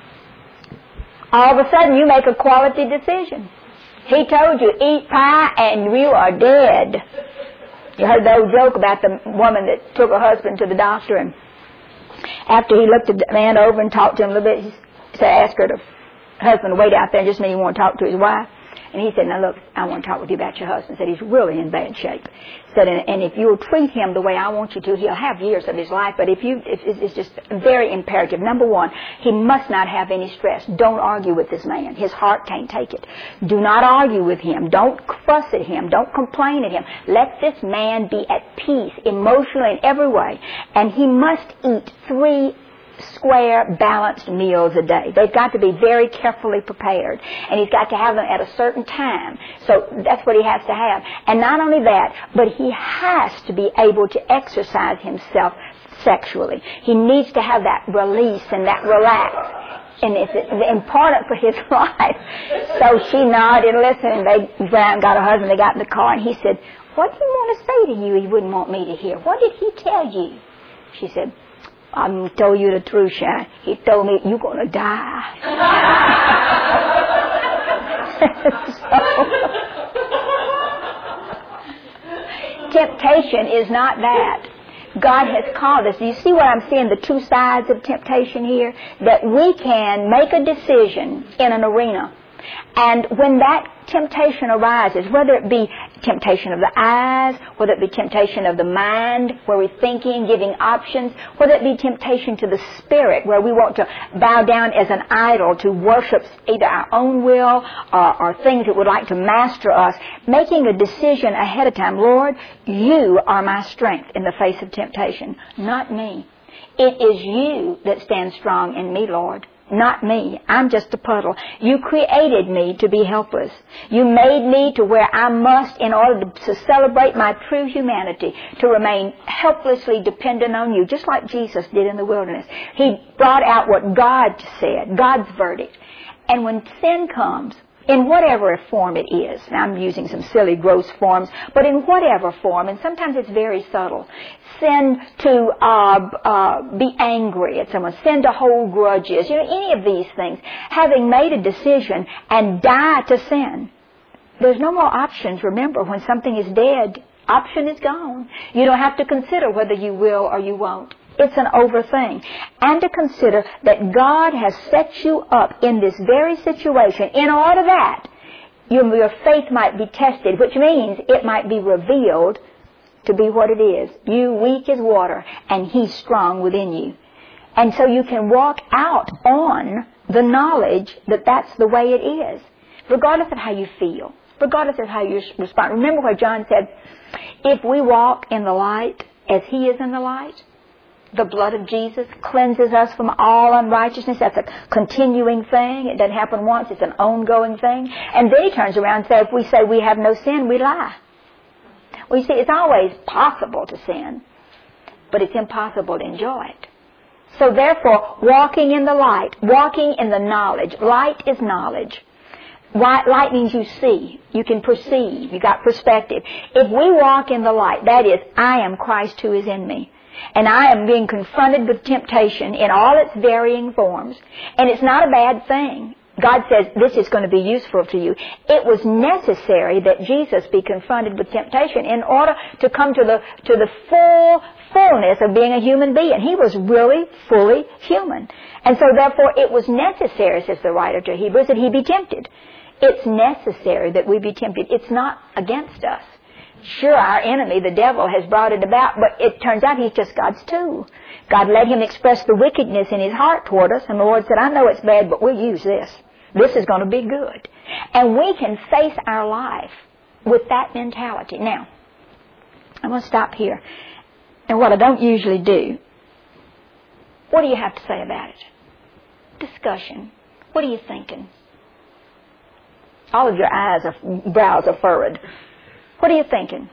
All of a sudden you make a quality decision. He told you eat pie and you are dead. You heard the old joke about the woman that took her husband to the doctor, and after he looked the man over and talked to him a little bit, he said, ask her husband to wait out there just a minute, he want to talk to his wife. And he said, now look, I want to talk with you about your husband. He said, he's really in bad shape. He said, and if you'll treat him the way I want you to, he'll have years of his life. But it's just very imperative. Number one, he must not have any stress. Don't argue with this man. His heart can't take it. Do not argue with him. Don't fuss at him. Don't complain at him. Let this man be at peace emotionally in every way. And he must eat 3 square, balanced meals a day. They've got to be very carefully prepared. And he's got to have them at a certain time. So that's what he has to have. And not only that, but he has to be able to exercise himself sexually. He needs to have that release and that relax. And it's important for his life. So she nodded and listened. They went out and got her husband. They got in the car, and he said, what did he want to say to you he wouldn't want me to hear? What did he tell you? She said, I told you the truth, Sharon. He told me you're going to die. Temptation is not that. God has called us. You see what I'm seeing, the 2 sides of temptation here? That we can make a decision in an arena. And when that temptation arises, whether it be temptation of the eyes, whether it be temptation of the mind, where we're thinking, giving options, whether it be temptation to the spirit, where we want to bow down as an idol to worship either our own will or things that would like to master us, making a decision ahead of time, Lord, you are my strength in the face of temptation, not me. It is you that stands strong in me, Lord. Not me. I'm just a puddle. You created me to be helpless. You made me to where I must, in order to celebrate my true humanity, to remain helplessly dependent on you, just like Jesus did in the wilderness. He brought out what God said, God's verdict. And when sin comes, in whatever form it is, now I'm using some silly, gross forms, but in whatever form, and sometimes it's very subtle, sin to be angry at someone, sin to hold grudges, any of these things, having made a decision and die to sin. There's no more options. Remember, when something is dead, option is gone. You don't have to consider whether you will or you won't. It's an over thing. And to consider that God has set you up in this very situation in order that your faith might be tested, which means it might be revealed to be what it is. You weak as water, and He's strong within you. And so you can walk out on the knowledge that that's the way it is, regardless of how you feel, regardless of how you respond. Remember what John said, if we walk in the light as He is in the light, the blood of Jesus cleanses us from all unrighteousness. That's a continuing thing. It doesn't happen once. It's an ongoing thing. And then He turns around and says, if we say we have no sin, we lie. Well, you see, it's always possible to sin, but it's impossible to enjoy it. So therefore, walking in the light, walking in the knowledge. Light is knowledge. Light means you see. You can perceive. You got perspective. If we walk in the light, that is, I am Christ who is in me. And I am being confronted with temptation in all its varying forms. And it's not a bad thing. God says this is going to be useful to you. It was necessary that Jesus be confronted with temptation in order to come to the full fullness of being a human being. He was really fully human. And so therefore it was necessary, says the writer to Hebrews, that he be tempted. It's necessary that we be tempted. It's not against us. Sure, our enemy, the devil, has brought it about, but it turns out he's just God's tool. God let him express the wickedness in his heart toward us, and the Lord said, I know it's bad, but we'll use this. This is going to be good. And we can face our life with that mentality. Now, I'm going to stop here. And what I don't usually do, what do you have to say about it? Discussion. What are you thinking? All of your brows are furrowed. What are you thinking?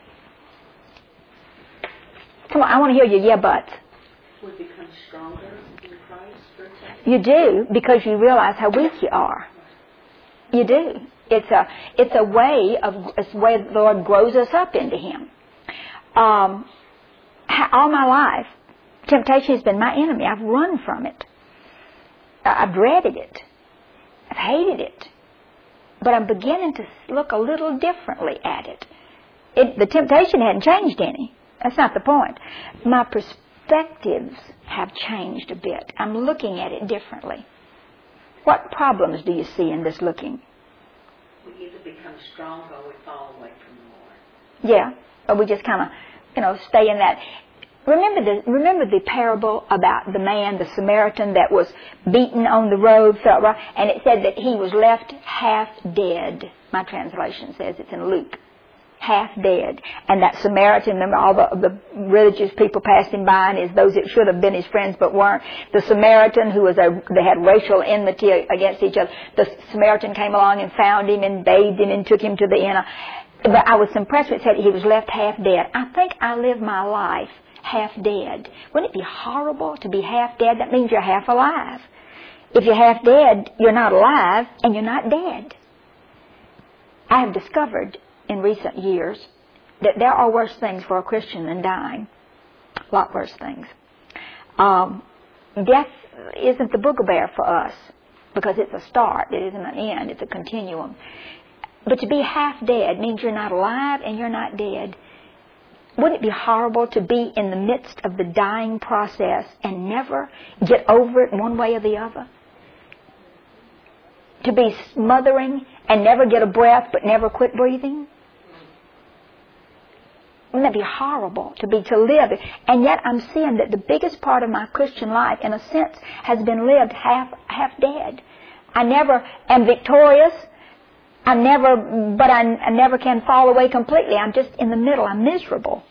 Come on, I want to hear your yeah buts. We become stronger in Christ, for example? You do, because you realize how weak you are. You do. It's a way the Lord grows us up into Him. All my life, temptation has been my enemy. I've run from it. I've dreaded it. I've hated it. But I'm beginning to look a little differently at it. The temptation hadn't changed any. That's not the point. My perspectives have changed a bit. I'm looking at it differently. What problems do you see in this looking? We either become strong or we fall away from the Lord. Yeah, or we just kind of, stay in that. Remember the parable about the man, the Samaritan, that was beaten on the road, felt right, and it said that he was left half dead. My translation says it's in Luke. Half dead. And that Samaritan, remember all the religious people passed him by, and as those that should have been his friends but weren't. The Samaritan, they had racial enmity against each other. The Samaritan came along and found him and bathed him and took him to the inn. But I was impressed with it said he was left half dead. I think I live my life half dead. Wouldn't it be horrible to be half dead? That means you're half alive. If you're half dead, you're not alive and you're not dead. I have discovered in recent years that there are worse things for a Christian than dying. A lot worse things. Death isn't the booger for us because it's a start. It isn't an end. It's a continuum. But to be half dead means you're not alive and you're not dead. Wouldn't it be horrible to be in the midst of the dying process and never get over it one way or the other? To be smothering and never get a breath but never quit breathing? Wouldn't that be horrible to live? And yet I'm seeing that the biggest part of my Christian life, in a sense, has been lived half dead. I never am victorious. I never can fall away completely. I'm just in the middle. I'm miserable.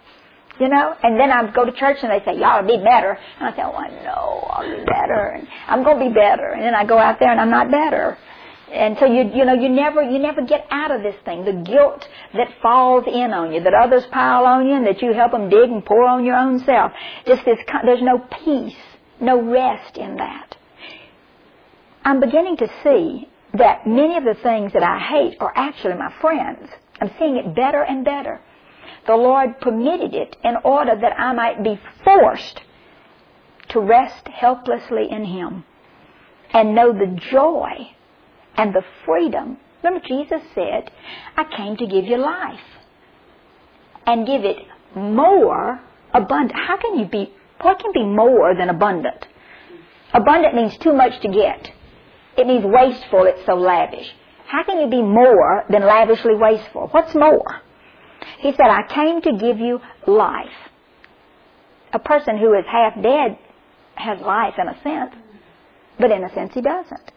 And then I go to church and they say, you ought to be better. And I say, oh, I know, I'll be better. And I'm going to be better. And then I go out there and I'm not better. And so you never get out of this thing. The guilt that falls in on you, that others pile on you, and that you help them dig and pour on your own self. There's no peace, no rest in that. I'm beginning to see that many of the things that I hate are actually my friends. I'm seeing it better and better. The Lord permitted it in order that I might be forced to rest helplessly in Him and know the joy and the freedom. Remember, Jesus said, I came to give you life and give it more abundant. What can be more than abundant? Abundant means too much to get. It means wasteful, it's so lavish. How can you be more than lavishly wasteful? What's more? He said, I came to give you life. A person who is half dead has life in a sense, but in a sense he doesn't.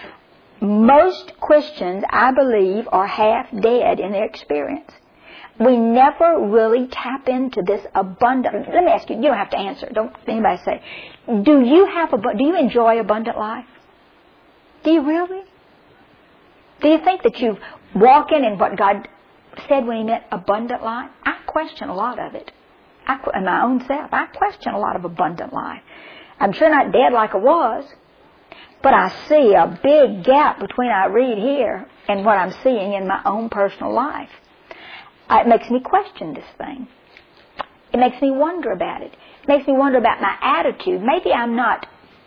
Most Christians, I believe, are half dead in their experience. We never really tap into this abundant. Let me ask you, you don't have to answer. Don't anybody say, do you enjoy abundant life? Do you really? Do you think that you walk in what God said when He meant abundant life? I question a lot of it. In my own self, I question a lot of abundant life. I'm sure not dead like I was, but I see a big gap between I read here and what I'm seeing in my own personal life. It makes me question this thing. It makes me wonder about it. It makes me wonder about my attitude. Maybe I'm not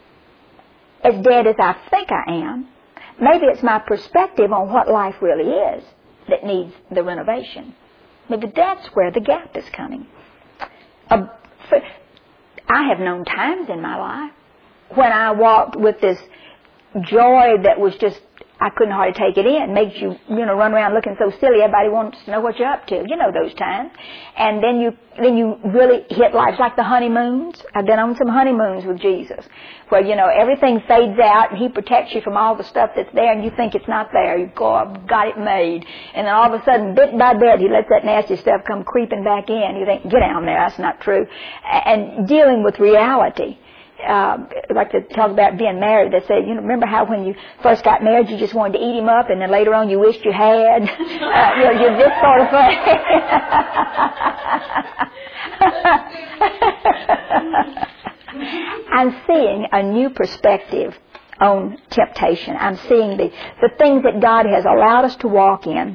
as dead as I think I am. Maybe it's my perspective on what life really is that needs the renovation. Maybe that's where the gap is coming. I have known times in my life when I walked with this joy that was just, I couldn't hardly take it in. Makes you, run around looking so silly. Everybody wants to know what you're up to. You know those times. And then you really hit life. It's like the honeymoons. I've been on some honeymoons with Jesus, where, everything fades out and He protects you from all the stuff that's there and you think it's not there. You go, I've got it made. And then all of a sudden, bit by bit, He lets that nasty stuff come creeping back in. You think, get down there, that's not true. And dealing with reality. Like to talk about being married. They said, remember how when you first got married, you just wanted to eat him up, and then later on you wished you had. You're this sort of thing. I'm seeing a new perspective on temptation. I'm seeing the things that God has allowed us to walk in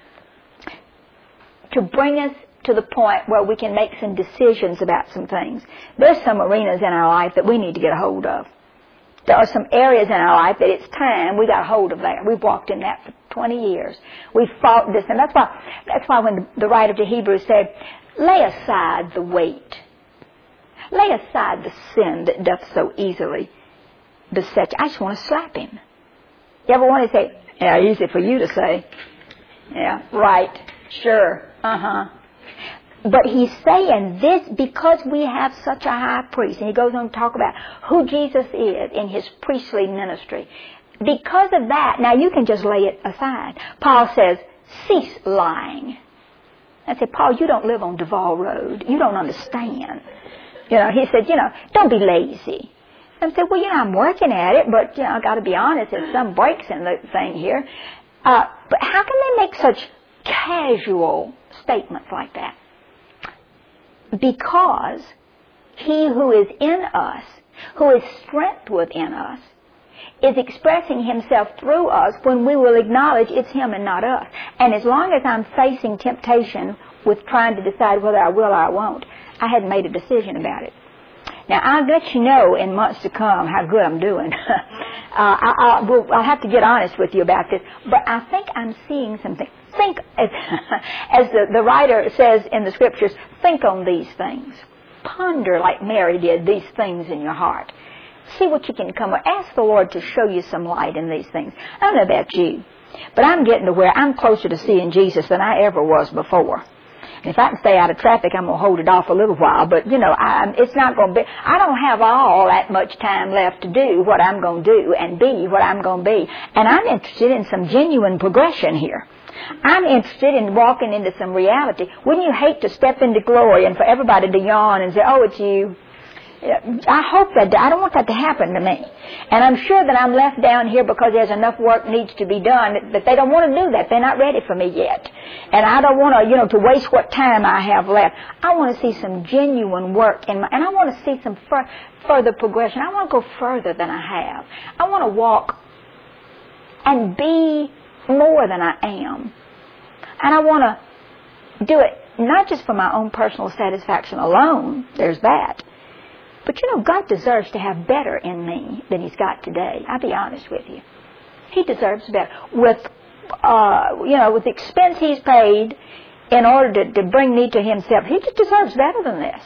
to bring us to the point where we can make some decisions about some things. There's some arenas in our life that we need to get a hold of. There are some areas in our life that it's time we got a hold of that. We've walked in that for 20 years. We've fought this, and that's why when the writer to Hebrews said, lay aside the weight. Lay aside the sin that doth so easily beset you. I just want to slap him. You ever want to say, yeah, easy for you to say. Yeah, right, sure, But he's saying this because we have such a high priest. And he goes on to talk about who Jesus is in His priestly ministry. Because of that, now you can just lay it aside. Paul says, cease lying. I said, Paul, you don't live on Duval Road. You don't understand. He said, don't be lazy. I said, well, I'm working at it, but, I got to be honest, there's some breaks in the thing here. But how can they make such casual statements like that? Because He who is in us, who is strength within us, is expressing Himself through us when we will acknowledge it's Him and not us. And as long as I'm facing temptation with trying to decide whether I will or I won't, I hadn't made a decision about it. Now, I'll let you know in months to come how good I'm doing. I'll have to get honest with you about this. But I think I'm seeing something. Think, as the writer says in the Scriptures, think on these things. Ponder like Mary did these things in your heart. See what you can come with. Ask the Lord to show you some light in these things. I don't know about you, but I'm getting to where I'm closer to seeing Jesus than I ever was before. If I can stay out of traffic, I'm going to hold it off a little while. But, it's not going to be, I don't have all that much time left to do what I'm going to do and be what I'm going to be. And I'm interested in some genuine progression here. I'm interested in walking into some reality. Wouldn't you hate to step into glory and for everybody to yawn and say, oh, it's you? I hope that, I don't want that to happen to me. And I'm sure that I'm left down here because there's enough work needs to be done that they don't want to do that. They're not ready for me yet. And I don't want to, to waste what time I have left. I want to see some genuine work and I want to see some further progression. I want to go further than I have. I want to walk and be more than I am. And I want to do it not just for my own personal satisfaction alone. There's that. But God deserves to have better in me than He's got today. I'll be honest with you. He deserves better. With the expense He's paid in order to bring me to Himself, He just deserves better than this.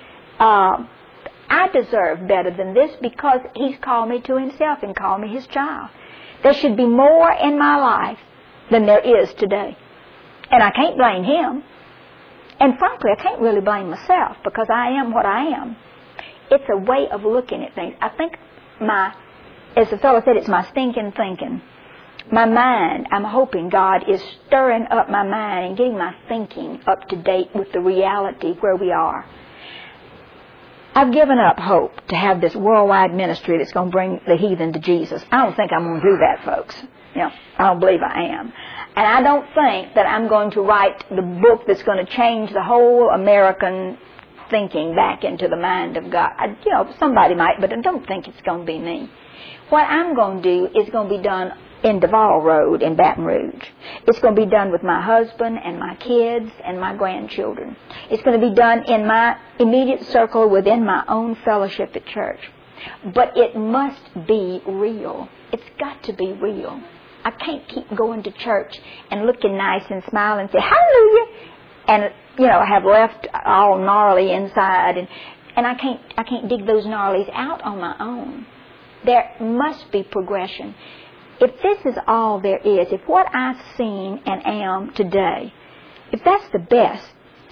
I deserve better than this because He's called me to Himself and called me His child. There should be more in my life than there is today. And I can't blame Him. And frankly, I can't really blame myself because I am what I am. It's a way of looking at things. I think as the fellow said, it's my stinking thinking. My mind, I'm hoping God is stirring up my mind and getting my thinking up to date with the reality where we are. I've given up hope to have this worldwide ministry that's going to bring the heathen to Jesus. I don't think I'm going to do that, folks. I don't believe I am. And I don't think that I'm going to write the book that's going to change the whole American thinking back into the mind of God. Somebody might, but I don't think it's going to be me. What I'm going to do is going to be done in Duval Road in Baton Rouge. It's going to be done with my husband and my kids and my grandchildren. It's going to be done in my immediate circle within my own fellowship at church. But it must be real. It's got to be real. I can't keep going to church and looking nice and smiling and say, hallelujah, and, have left all gnarly inside. And And I can't dig those gnarlies out on my own. There must be progression. If this is all there is, if what I've seen and am today, if that's the best,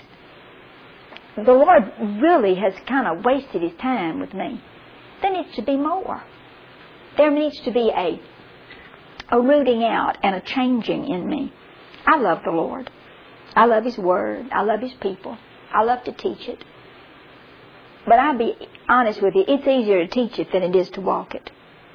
the Lord really has kind of wasted His time with me. There needs to be more. There needs to be a rooting out and a changing in me. I love the Lord. I love His Word. I love His people. I love to teach it. But I'll be honest with you, it's easier to teach it than it is to walk it.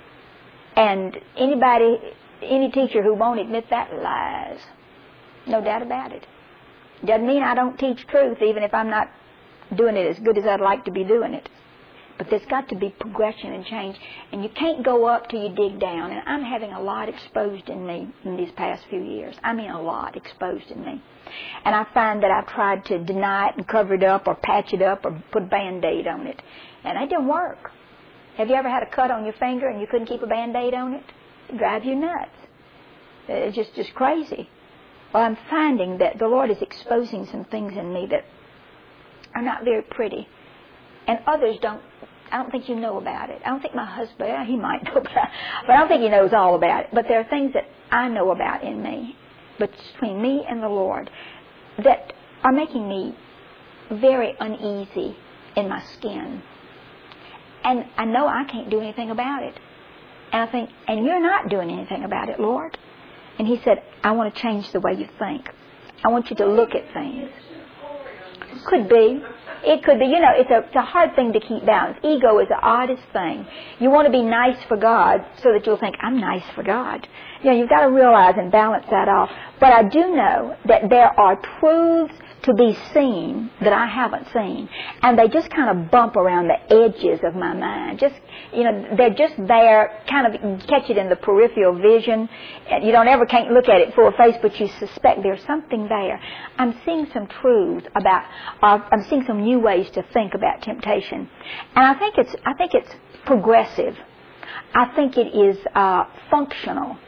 And any teacher who won't admit that lies. No doubt about it. Doesn't mean I don't teach truth, even if I'm not doing it as good as I'd like to be doing it. But there's got to be progression and change. And you can't go up till you dig down. And I'm having a lot exposed in me in these past few years. I mean a lot exposed in me. And I find that I've tried to deny it and cover it up or patch it up or put a Band-Aid on it. And it didn't work. Have you ever had a cut on your finger and you couldn't keep a Band-Aid on it? It drives you nuts. It's just crazy. Well, I'm finding that the Lord is exposing some things in me that are not very pretty. And others I don't think you know about it. I don't think my husband, he might know about it, but I don't think he knows all about it. But there are things that I know about in me, between me and the Lord, that are making me very uneasy in my skin. And I know I can't do anything about it. And I think, and you're not doing anything about it, Lord. And He said, I want to change the way you think. I want you to look at things. Could be. It could be. You know, it's a hard thing to keep balanced. Ego is the oddest thing. You want to be nice for God so that you'll think, I'm nice for God. You know, you've got to realize and balance that off. But I do know that there are truths to be seen that I haven't seen. And they just kind of bump around the edges of my mind. Just, you know, they're just there, kind of catch it in the peripheral vision. You can't look at it full face, but you suspect there's something there. I'm seeing some truths I'm seeing some new ways to think about temptation. And I think it's progressive. I think it is functional.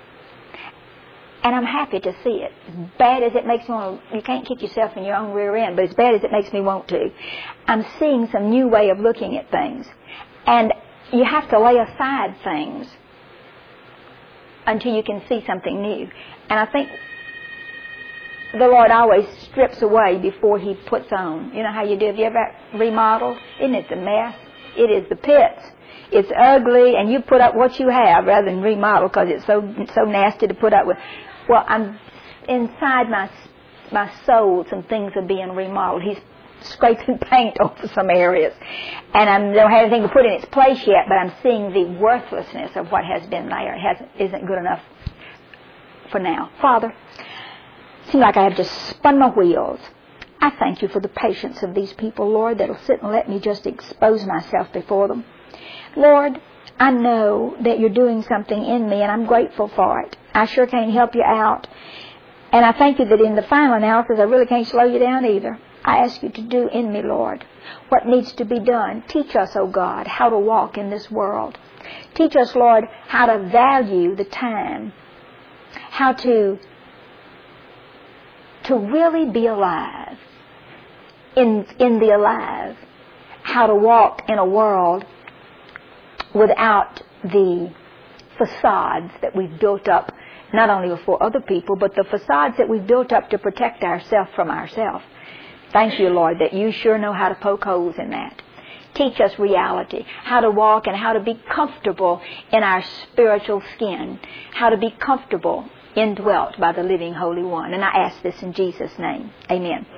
And I'm happy to see it. As bad as it makes me want to, you can't kick yourself in your own rear end, but as bad as it makes me want to, I'm seeing some new way of looking at things. And you have to lay aside things until you can see something new. And I think the Lord always strips away before He puts on. You know how you do? Have you ever remodeled? Isn't it the mess? It is the pits. It's ugly, and you put up what you have rather than remodel because it's so nasty to put up with. Well, I'm inside my soul. Some things are being remodeled. He's scraping paint over some areas, and I don't have anything to put in its place yet. But I'm seeing the worthlessness of what has been there. It isn't good enough for now. Father, it seems like I have just spun my wheels. I thank You for the patience of these people, Lord, that'll sit and let me just expose myself before them. Lord, I know that You're doing something in me, and I'm grateful for it. I sure can't help You out. And I thank You that in the final analysis, I really can't slow You down either. I ask You to do in me, Lord, what needs to be done. Teach us, oh God, how to walk in this world. Teach us, Lord, how to value the time, how to really be alive, in the alive, how to walk in a world without the facades that we've built up, not only for other people, but the facades that we've built up to protect ourselves from ourselves. Thank You, Lord, that You sure know how to poke holes in that. Teach us reality, how to walk and how to be comfortable in our spiritual skin, how to be comfortable indwelt by the living Holy One. And I ask this in Jesus' name. Amen.